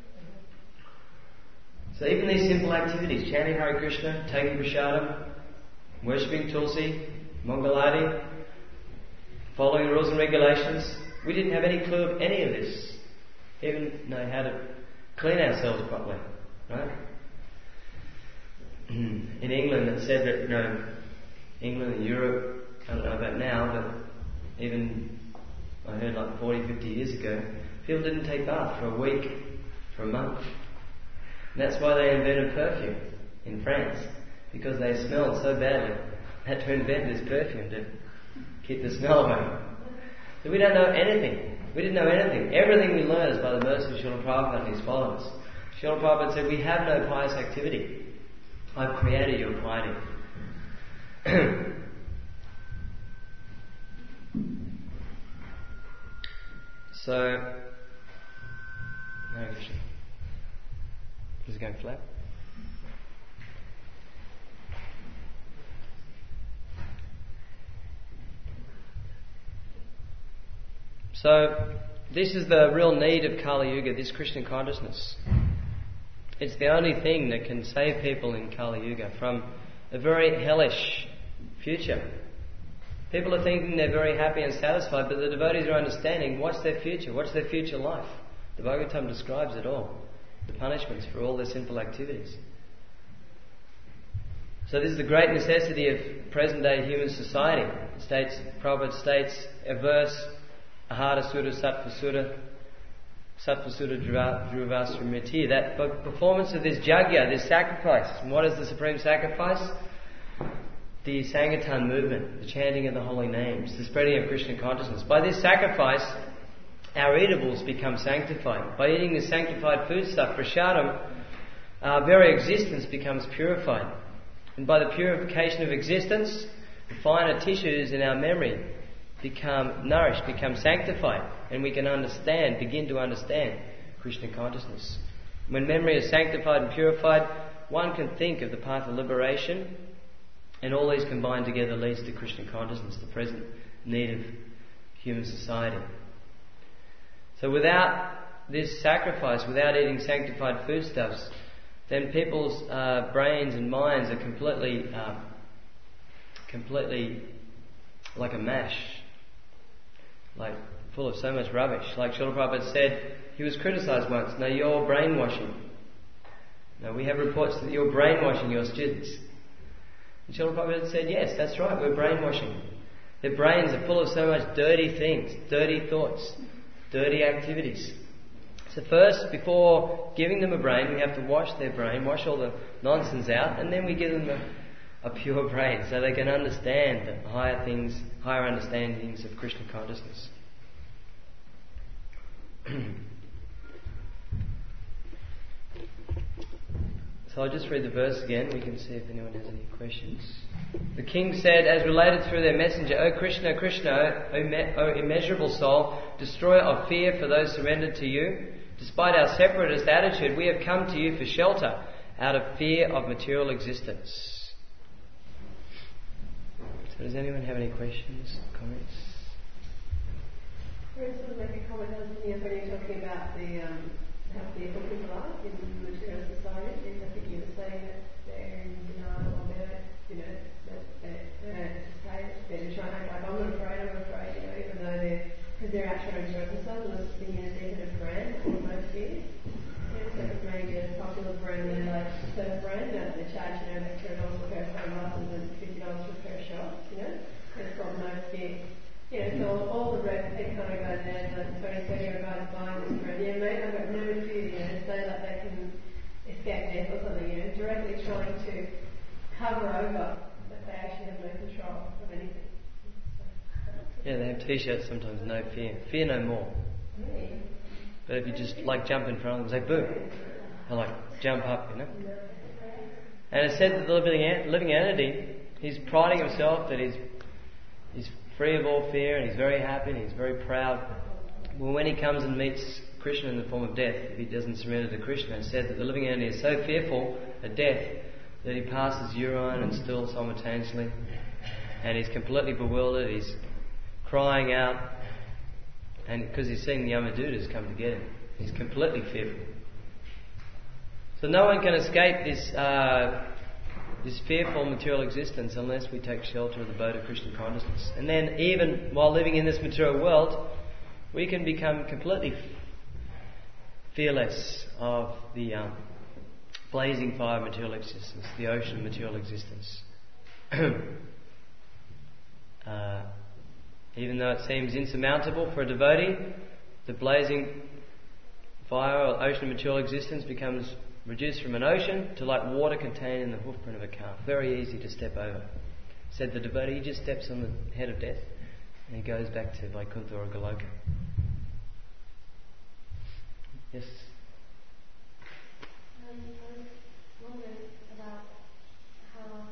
So even these simple activities, chanting Hare Krishna, taking prasadam, worshipping Tulsi, Mangaladi, following the rules and regulations, we didn't have any clue of any of this. Even know how to clean ourselves properly, right? In England it said that, you know, England and Europe, I don't know about now, but even I heard like forty, fifty years ago, people didn't take bath for a week, for a month. And that's why they invented perfume in France, because they smelled so badly. They had to invent this perfume to keep the smell away. So we don't know anything. We didn't know anything. Everything we learn is by the mercy of Srila Prabhupada and his followers. Srila Prabhupada said, we have no pious activity. I've created your piety. So, no, is it going flat? So, this is the real need of Kali Yuga, this Krishna consciousness. It's the only thing that can save people in Kali Yuga from a very hellish future. People are thinking they're very happy and satisfied, but the devotees are understanding what's their future, what's their future life. The Bhagavatam describes it all, the punishments for all their sinful activities. So this is the great necessity of present-day human society. It states, Prabhupada states a verse, Ahara Sura Sattva Sura Sattva Sura Dhruvasramiti, that performance of this jagya, this sacrifice. And what is the supreme sacrifice? The Sankirtan movement, the chanting of the holy names, the spreading of Krishna consciousness. By this sacrifice, our eatables become sanctified. By eating this sanctified foodstuff, prasadam, our very existence becomes purified. And by the purification of existence, the finer tissues in our memory become nourished, become sanctified, and we can understand, begin to understand Krishna consciousness. When memory is sanctified and purified, one can think of the path of liberation, and all these combined together leads to Krishna consciousness, the present need of human society. So without this sacrifice, without eating sanctified foodstuffs, then people's uh, brains and minds are completely, uh, completely like a mash, like full of so much rubbish. Like Srila Prabhupada said, he was criticised once, no, you're brainwashing. No, we have reports that you're brainwashing your students. Srila Prabhupada said, yes, that's right, we're brainwashing. Their brains are full of so much dirty things, dirty thoughts, dirty activities. So first, before giving them a brain, we have to wash their brain, wash all the nonsense out, and then we give them a, a pure brain so they can understand the higher things, higher understandings of Krishna consciousness. So I'll just read the verse again. We can see if anyone has any questions. The king said, as related through their messenger, O Krishna, Krishna, O, me- o immeasurable soul, destroyer of fear for those surrendered to you, despite our separatist attitude, we have come to you for shelter out of fear of material existence. So does anyone have any questions, comments? I just want to make a comment on when you're talking about the um, how fearful people are in the material society. I think you were saying that they're in denial or they're, you know, that they're, they don't anticipate. They're trying to act like, I'm not afraid, I'm afraid, you know, even though they're, because they're actually trying to enjoy themselves and it's being a negative brand or most fears. Yeah, so it's maybe a popular brand, they're like surf brand, that they charge, you know, like two dollars per pair of sunglasses and fifty dollars for a pair of shorts, you know. It's called no fear. You know, so all the rest, they kind of go there, like twenty, thirty year guys buying this brand. Yeah, mate, I've got no fear, you know, so that they can escape death or something, you know, directly trying to cover over that they actually have no control of anything. Yeah, they have t-shirts sometimes, no fear. Fear no more. Yeah. But if you just like jump in front of them and say boo, they'll like jump up, you know. And it said that the living, living entity, he's priding himself that he's he's free of all fear and he's very happy and he's very proud. Well, when he comes and meets Krishna in the form of death, if he doesn't surrender to Krishna, it said that the living entity is so fearful at death that he passes urine and stool simultaneously, and he's completely bewildered, he's crying out, and because he's seen the Yamadutas come to get him, he's completely fearful. So no one can escape this uh, this fearful material existence unless we take shelter of the boat of Krishna consciousness. And then even while living in this material world, we can become completely fearless of the um, blazing fire of material existence, the ocean of material existence. uh, even though it seems insurmountable for a devotee, the blazing fire or ocean of material existence becomes reduced from an ocean to like water contained in the hoofprint of a calf. Very easy to step over. Said the devotee, he just steps on the head of death and he goes back to Vaikuntha or Goloka. Yes? Um, I was wondering about how,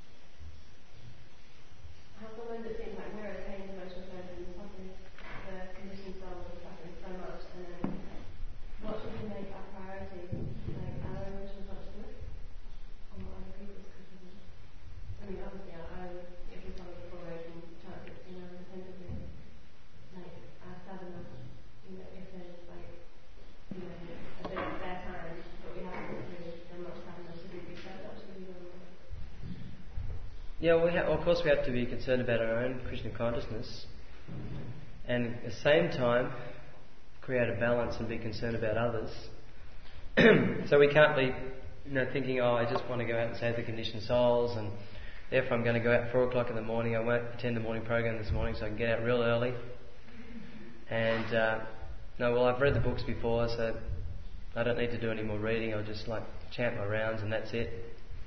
how sometimes it seems like we're attaining emotional presence and suffering, the conditioned soul is suffering so much, and then what should we make our priority? Like our own emotional consciousness or other people's consciousness? I mean, obviously, our own, if we follow the forward and chant it, you know, intensively, like our sadhana, you know, if there's like, you know, a bit of spare time, but we haven't really done much sadhana, should we be said that? Should we do more? Yeah, we ha- of course we have to be concerned about our own Krishna consciousness, and at the same time create a balance and be concerned about others. So we can't be, you know, thinking, oh, I just want to go out and save the conditioned souls, and therefore I'm going to go out at four o'clock in the morning. I won't attend the morning program this morning, so I can get out real early. And uh, no, well, I've read the books before, so I don't need to do any more reading. I'll just like chant my rounds, and that's it.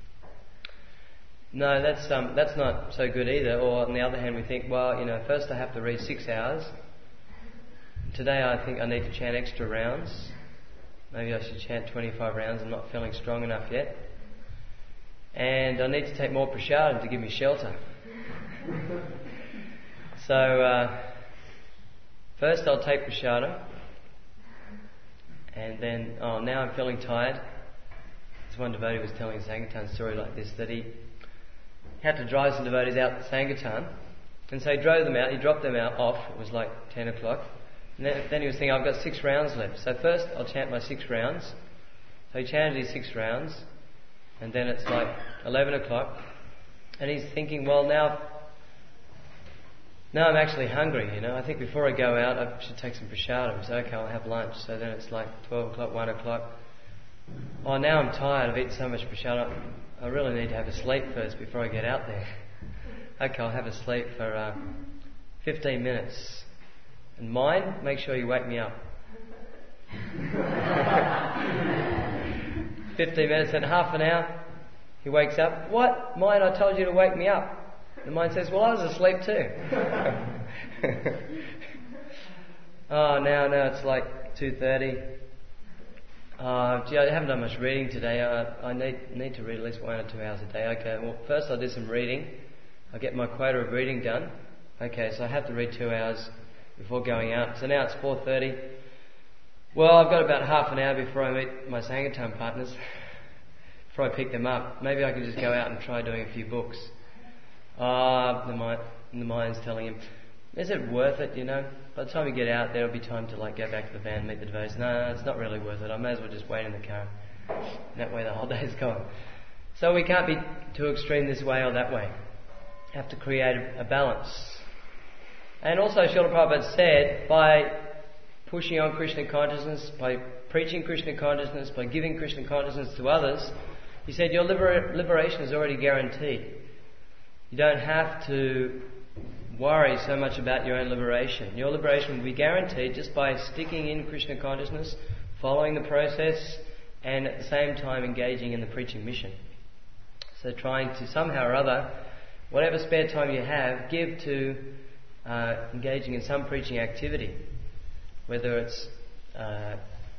No, that's um, that's not so good either. Or on the other hand, we think, well, you know, first I have to read six hours. Today I think I need to chant extra rounds. Maybe I should chant twenty-five rounds. I'm not feeling strong enough yet. And I need to take more prasadam to give me shelter. So uh, first I'll take prasadam. And then, oh, now I'm feeling tired. This one devotee was telling a Sankirtan story like this, that he had to drive some devotees out to Sankirtan. And so he drove them out, he dropped them out off. It was like ten o'clock. And then, then he was thinking, I've got six rounds left. So first I'll chant my six rounds. So he chanted his six rounds. And then it's like eleven o'clock. And he's thinking, well, now, now I'm actually hungry, you know. I think before I go out, I should take some prasadam. So, okay, I'll have lunch. So then it's like twelve o'clock, one o'clock. Oh, now I'm tired. I've eaten so much prashad. I really need to have a sleep first before I get out there. Okay, I'll have a sleep for uh, fifteen minutes. And mine, make sure you wake me up. fifteen minutes and half an hour, he wakes up. What? Mine, I told you to wake me up. The mind says, well, I was asleep too. Oh, now, now it's like two thirty. Uh, gee, I haven't done much reading today. Uh, I need need to read at least one or two hours a day. Okay, well, first I'll do some reading. I'll get my quota of reading done. Okay, so I have to read two hours before going out. So now it's four thirty. Well, I've got about half an hour before I meet my Sankirtan partners. Before I pick them up. Maybe I can just go out and try doing a few books. Ah, uh, the mind, the mind's telling him, is it worth it, you know? By the time you get out, there'll be time to like go back to the van, meet the devotees. No, no, it's not really worth it. I may as well just wait in the car. That way the whole day's gone. So we can't be too extreme this way or that way. Have to create a, a balance. And also Srila Prabhupada said, by pushing on Krishna consciousness, by preaching Krishna consciousness, by giving Krishna consciousness to others, he said your liber- liberation is already guaranteed. You don't have to worry so much about your own liberation. Your liberation will be guaranteed just by sticking in Krishna consciousness, following the process, and at the same time engaging in the preaching mission. So trying to somehow or other, whatever spare time you have, give to uh, engaging in some preaching activity. Whether it's uh,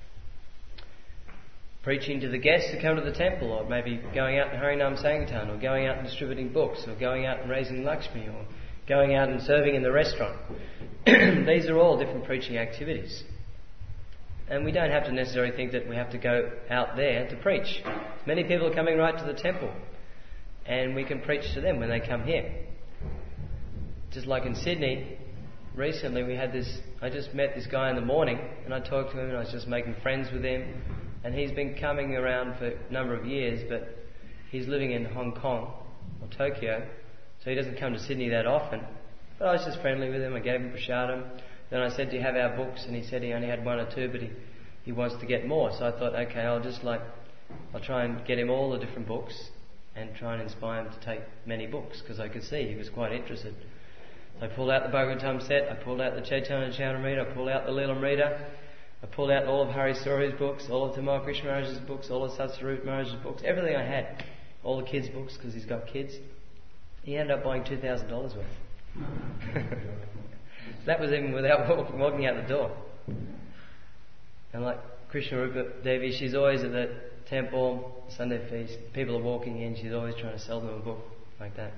preaching to the guests who come to the temple, or maybe going out and Harinam Sankirtan, or going out and distributing books, or going out and raising Lakshmi, or going out and serving in the restaurant. These are all different preaching activities. And we don't have to necessarily think that we have to go out there to preach. Many people are coming right to the temple, and we can preach to them when they come here. Just like in Sydney, recently we had this, I just met this guy in the morning, and I talked to him, and I was just making friends with him, and he's been coming around for a number of years, but he's living in Hong Kong, or Tokyo, so he doesn't come to Sydney that often. But I was just friendly with him. I gave him prasadam. Then I said, do you have our books? And he said he only had one or two, but he, he wants to get more. So I thought, okay, I'll just like, I'll try and get him all the different books and try and inspire him to take many books, because I could see he was quite interested. So I pulled out the Bhagavatam set, I pulled out the Chaitanya Charitamrita, I pulled out the Lilamrita, I pulled out all of Hari Suri's books, all of Tamal Krishna Maharaj's books, all of Satsarup Maharaj's books, everything I had. All the kids' books, because he's got kids. He ended up buying two thousand dollars worth. That was even without walk, walking out the door. And like Krishna Rupa Devi, she's always at the temple, Sunday feast, people are walking in, she's always trying to sell them a book like that.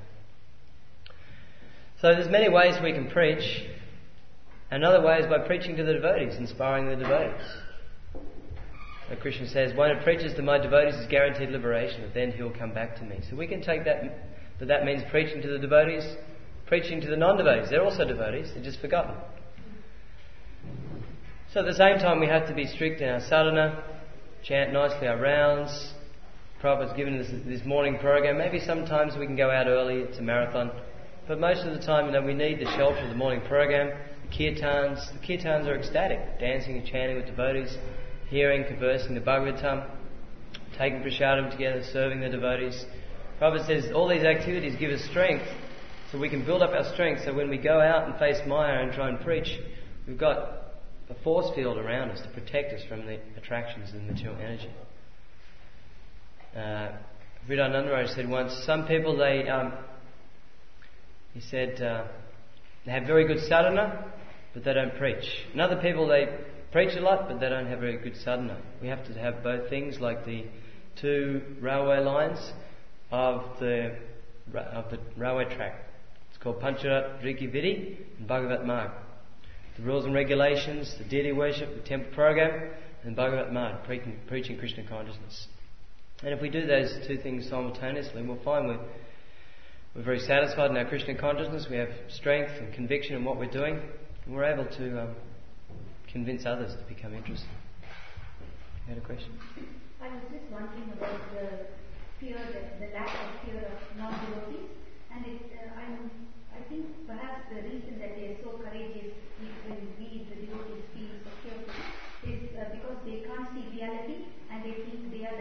So there's many ways we can preach. Another way is by preaching to the devotees, inspiring the devotees. So Krishna says, one who preaches to my devotees is guaranteed liberation, but then he'll come back to me. So we can take that, that that means preaching to the devotees, preaching to the non-devotees. They're also devotees, they're just forgotten. So at the same time we have to be strict in our sadhana, chant nicely our rounds. Prabhupada's given us this morning program. Maybe sometimes we can go out early, it's a marathon. But most of the time, you know, we need the shelter of the morning program. The kirtans, the kirtans are ecstatic, dancing and chanting with devotees, hearing, conversing the Bhagavatam, taking prasadam together, serving the devotees. Prabhupada says all these activities give us strength, so we can build up our strength, so when we go out and face Maya and try and preach, we've got a force field around us to protect us from the attractions of the material energy. Uh, Vridanandaraj said once, some people they, um, he said, uh, they have very good sadhana, but they don't preach. And other people they preach a lot, but they don't have very good sadhana. We have to have both things, like the two railway lines of the of the railway track. It's called Pancharat Riki Vidi and Bhagavat Marg. The rules and regulations, the deity worship, the temple program, and Bhagavat Marg, preaching, preaching Krishna consciousness. And if we do those two things simultaneously, we'll find we're, we're very satisfied in our Krishna consciousness, we have strength and conviction in what we're doing, and we're able to um, convince others to become interested. You had a question? I was just wondering about the fear, that the lack of fear of non-devotees, and it, uh, I'm, I think perhaps the reason that they are so courageous when we, the devotees, feel secure is uh, because they can't see reality and they think they are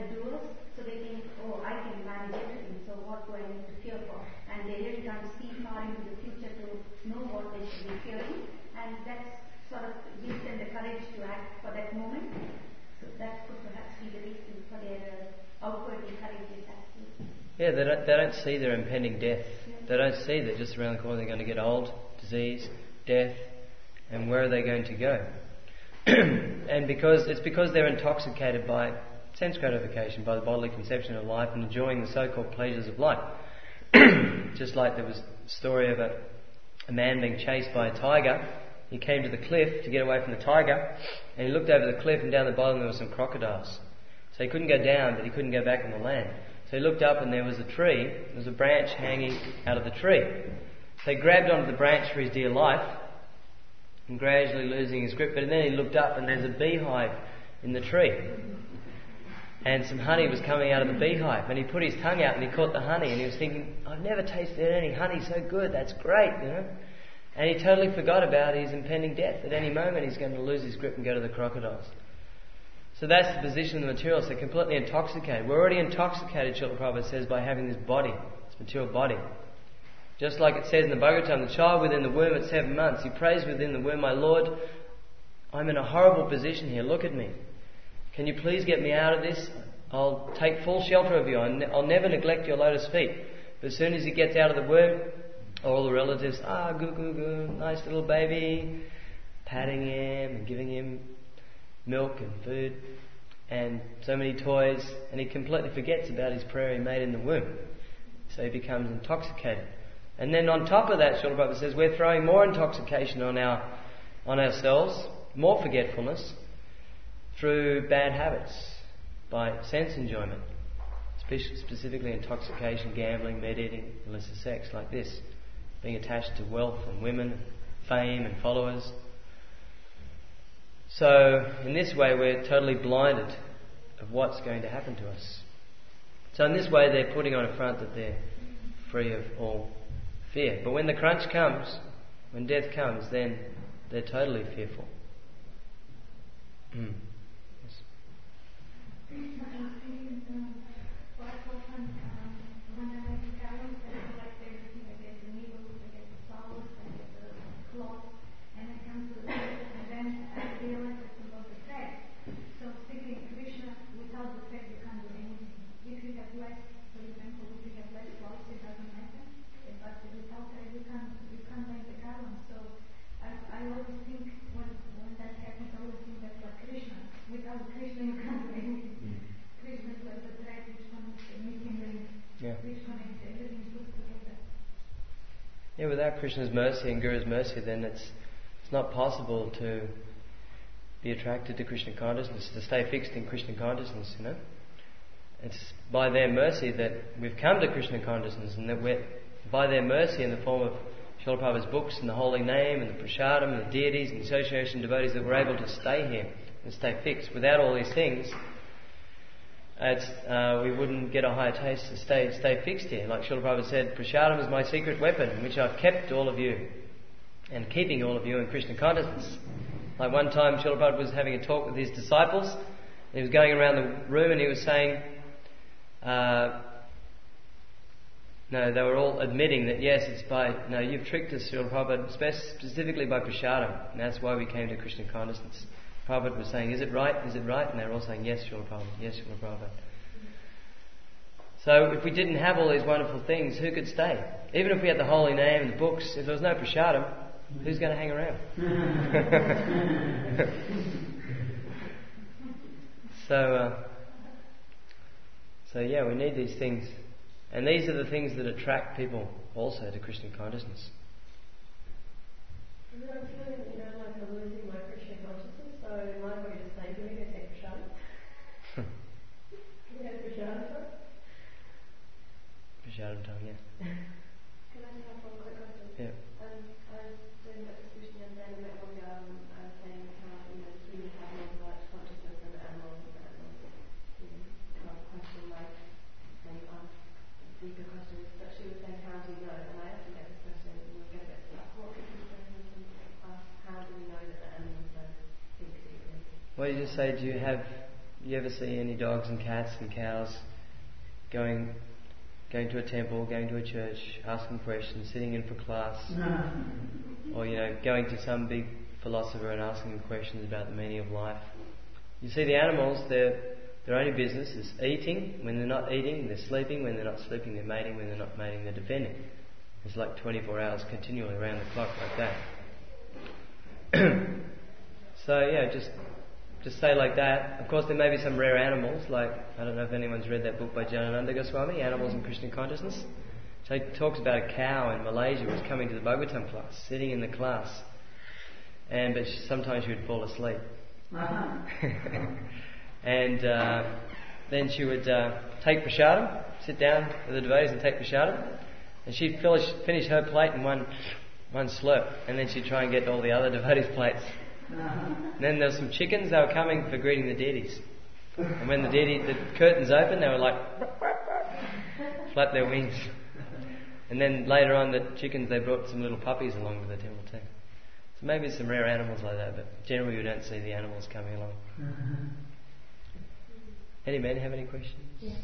Yeah, they don't, they don't see their impending death. They don't see that just around the corner they're going to get old, disease, death, and where are they going to go? And because it's because they're intoxicated by sense gratification, by the bodily conception of life and enjoying the so-called pleasures of life. Just like there was a story of a, a man being chased by a tiger. He came to the cliff to get away from the tiger, and he looked over the cliff, and down the bottom there were some crocodiles. So he couldn't go down, but he couldn't go back on the land. So he looked up, and there was a tree. There was a branch hanging out of the tree. So he grabbed onto the branch for his dear life, and gradually losing his grip. But then he looked up, and there's a beehive in the tree. And some honey was coming out of the beehive, and he put his tongue out and he caught the honey, and he was thinking, I've never tasted any honey so good, that's great, you know. And he totally forgot about his impending death. At any moment he's going to lose his grip and go to the crocodiles. So that's the position of the materialists. They're completely intoxicated. We're already intoxicated, Srila Prabhupada says, by having this body, this material body. Just like it says in the Bhagavatam, the child within the womb at seven months, he prays within the womb, my Lord, I'm in a horrible position here, look at me. Can you please get me out of this? I'll take full shelter of you. I'll never neglect your lotus feet. But as soon as he gets out of the womb, all the relatives, ah, goo, goo, goo, nice little baby, patting him and giving him milk and food and so many toys, and he completely forgets about his prayer he made in the womb. So he becomes intoxicated. And then on top of that, Srila Prabhupada says, we're throwing more intoxication on our on ourselves, more forgetfulness, through bad habits, by sense enjoyment, specifically intoxication, gambling, meat-eating, illicit sex, like this, being attached to wealth and women, fame and followers. So, in this way, we're totally blinded of what's going to happen to us. So, in this way, they're putting on a front that they're free of all fear. But when the crunch comes, when death comes, then they're totally fearful. Mm. Yeah, without Krishna's mercy and Guru's mercy, then it's it's not possible to be attracted to Krishna consciousness, to stay fixed in Krishna consciousness, you know. It's by their mercy that we've come to Krishna consciousness, and that we're, by their mercy in the form of Srila Prabhupada's books and the holy name and the prasadam and the deities and the association devotees, that we're able to stay here and stay fixed. Without all these things, It's, uh, we wouldn't get a higher taste to stay stay fixed here. Like Srila Prabhupada said, prasadam is my secret weapon, in which I've kept all of you and keeping all of you in Krishna consciousness. Like one time Srila Prabhupada was having a talk with his disciples, and he was going around the room and he was saying, uh, no, they were all admitting that yes, it's by, no, you've tricked us, Srila Prabhupada, specifically by prasadam, and that's why we came to Krishna consciousness. Prabhupada was saying, is it right? Is it right? And they were all saying, yes, Srila Prabhupada, yes, Srila Prabhupada. So if we didn't have all these wonderful things, who could stay? Even if we had the holy name and the books, if there was no prasadam, who's going to hang around? so, uh, so yeah, we need these things. And these are the things that attract people also to Krishna consciousness. I'm feeling, you know, like I'm losing my Krishna consciousness, so in my way to say, do we go take prasadam? Can we have prasadam time? Prasadam time, yeah. Can I just have one quick question? Yeah. Um, I was doing that discussion the other day, and I met one girl, and I was saying how, you know, humans have more like consciousness than animals, and animals, you know, come up with question like, they ask deeper questions, but she was saying, how do you know? And I often get this question, and we'll get a bit like, what could you say? How do we know that the animals don't think deeply? Well, you just say, do you have, you ever see any dogs and cats and cows going, going to a temple, going to a church, asking questions, sitting in for class, no. Or you know, going to some big philosopher and asking them questions about the meaning of life? You see, the animals, they're Their only business is eating. When they're not eating, they're sleeping. When they're not sleeping, they're mating. When they're not mating, they're defending. It's like twenty-four hours continually around the clock like that. So yeah, just just say like that. Of course, there may be some rare animals, like, I don't know if anyone's read that book by Janananda Goswami, Animals in Krishna Consciousness. So he talks about a cow in Malaysia who was coming to the Bhagavatam class, sitting in the class, and but she, sometimes she would fall asleep. Uh-huh. And uh, then she would uh, take prasadam, sit down with the devotees and take prasadam, and she'd finish, finish her plate in one one slurp, and then she'd try and get all the other devotees' plates. And then there were some chickens, they were coming for greeting the deities. And when the deity, the curtains opened, they were like, flap their wings. And then later on, the chickens, they brought some little puppies along to the temple too. So maybe some rare animals like that, but generally we don't see the animals coming along. Mm-hmm. Any men have any questions? Yeah.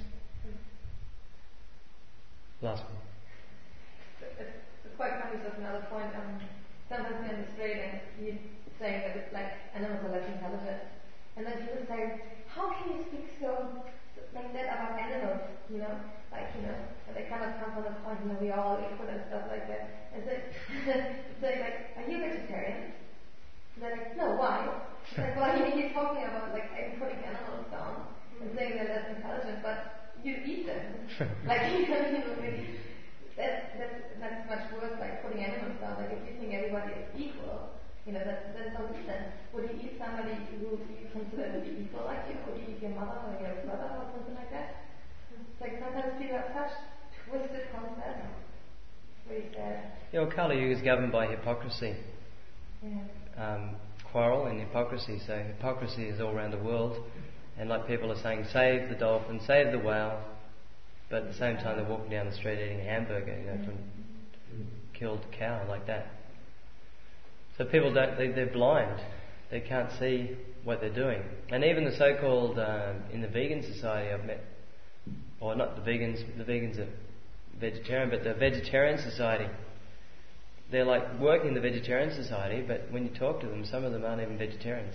Last one. It's, it's quite funny, just another point. Um, sometimes we're in the street and you say that it's like animals are less intelligent. And then people say, how can you speak so like that about animals? You know, like, you know, and they kind of come from the point, you know, we all equal and stuff like that. And say, say like, are you vegetarian? And they're like, no, why? It's like, well, you he's talking about like putting animals down and saying that that's intelligent, but you eat them. Like, you know, you know maybe that, that's, that's much worse, like putting animals down. Like, if you think everybody is equal, you know, that, that's no reason. Would you eat somebody who you consider to be equal like you? Would you eat your mother or your brother or something like that? It's like sometimes people have such twisted concepts. Where you say, yeah, well, Kali Yuga is governed by hypocrisy. Yeah. Um, quarrel and hypocrisy. So hypocrisy is all around the world. And like people are saying, save the dolphin, save the whale, but at the same time they're walking down the street eating a hamburger, you know, from killed cow like that. So people don't, they, they're blind. They can't see what they're doing. And even the so-called, um, in the vegan society I've met, or not the vegans, the vegans are vegetarian, but the vegetarian society, they're like working in the vegetarian society, but when you talk to them, some of them aren't even vegetarians.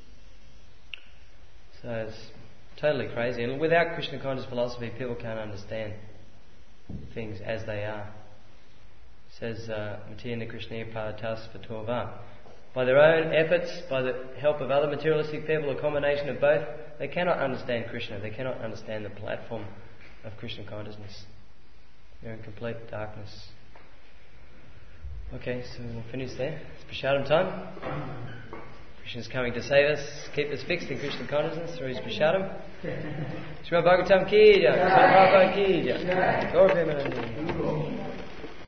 So it's totally crazy. And without Krishna conscious philosophy, people can't understand things as they are. It says, Matiyana Krishna Paratas Vatova. By their own efforts, by the help of other materialistic people, a combination of both, they cannot understand Krishna. They cannot understand the platform of Krishna consciousness. They're in complete darkness. Okay, so we'll finish there. It's prasadam time. Krishna is coming to save us, keep us fixed in Krishna consciousness through his prasadam. Srimad Bhagavatam ki jai, Srimad Prabhupada ki jai, Gaur Premanandi.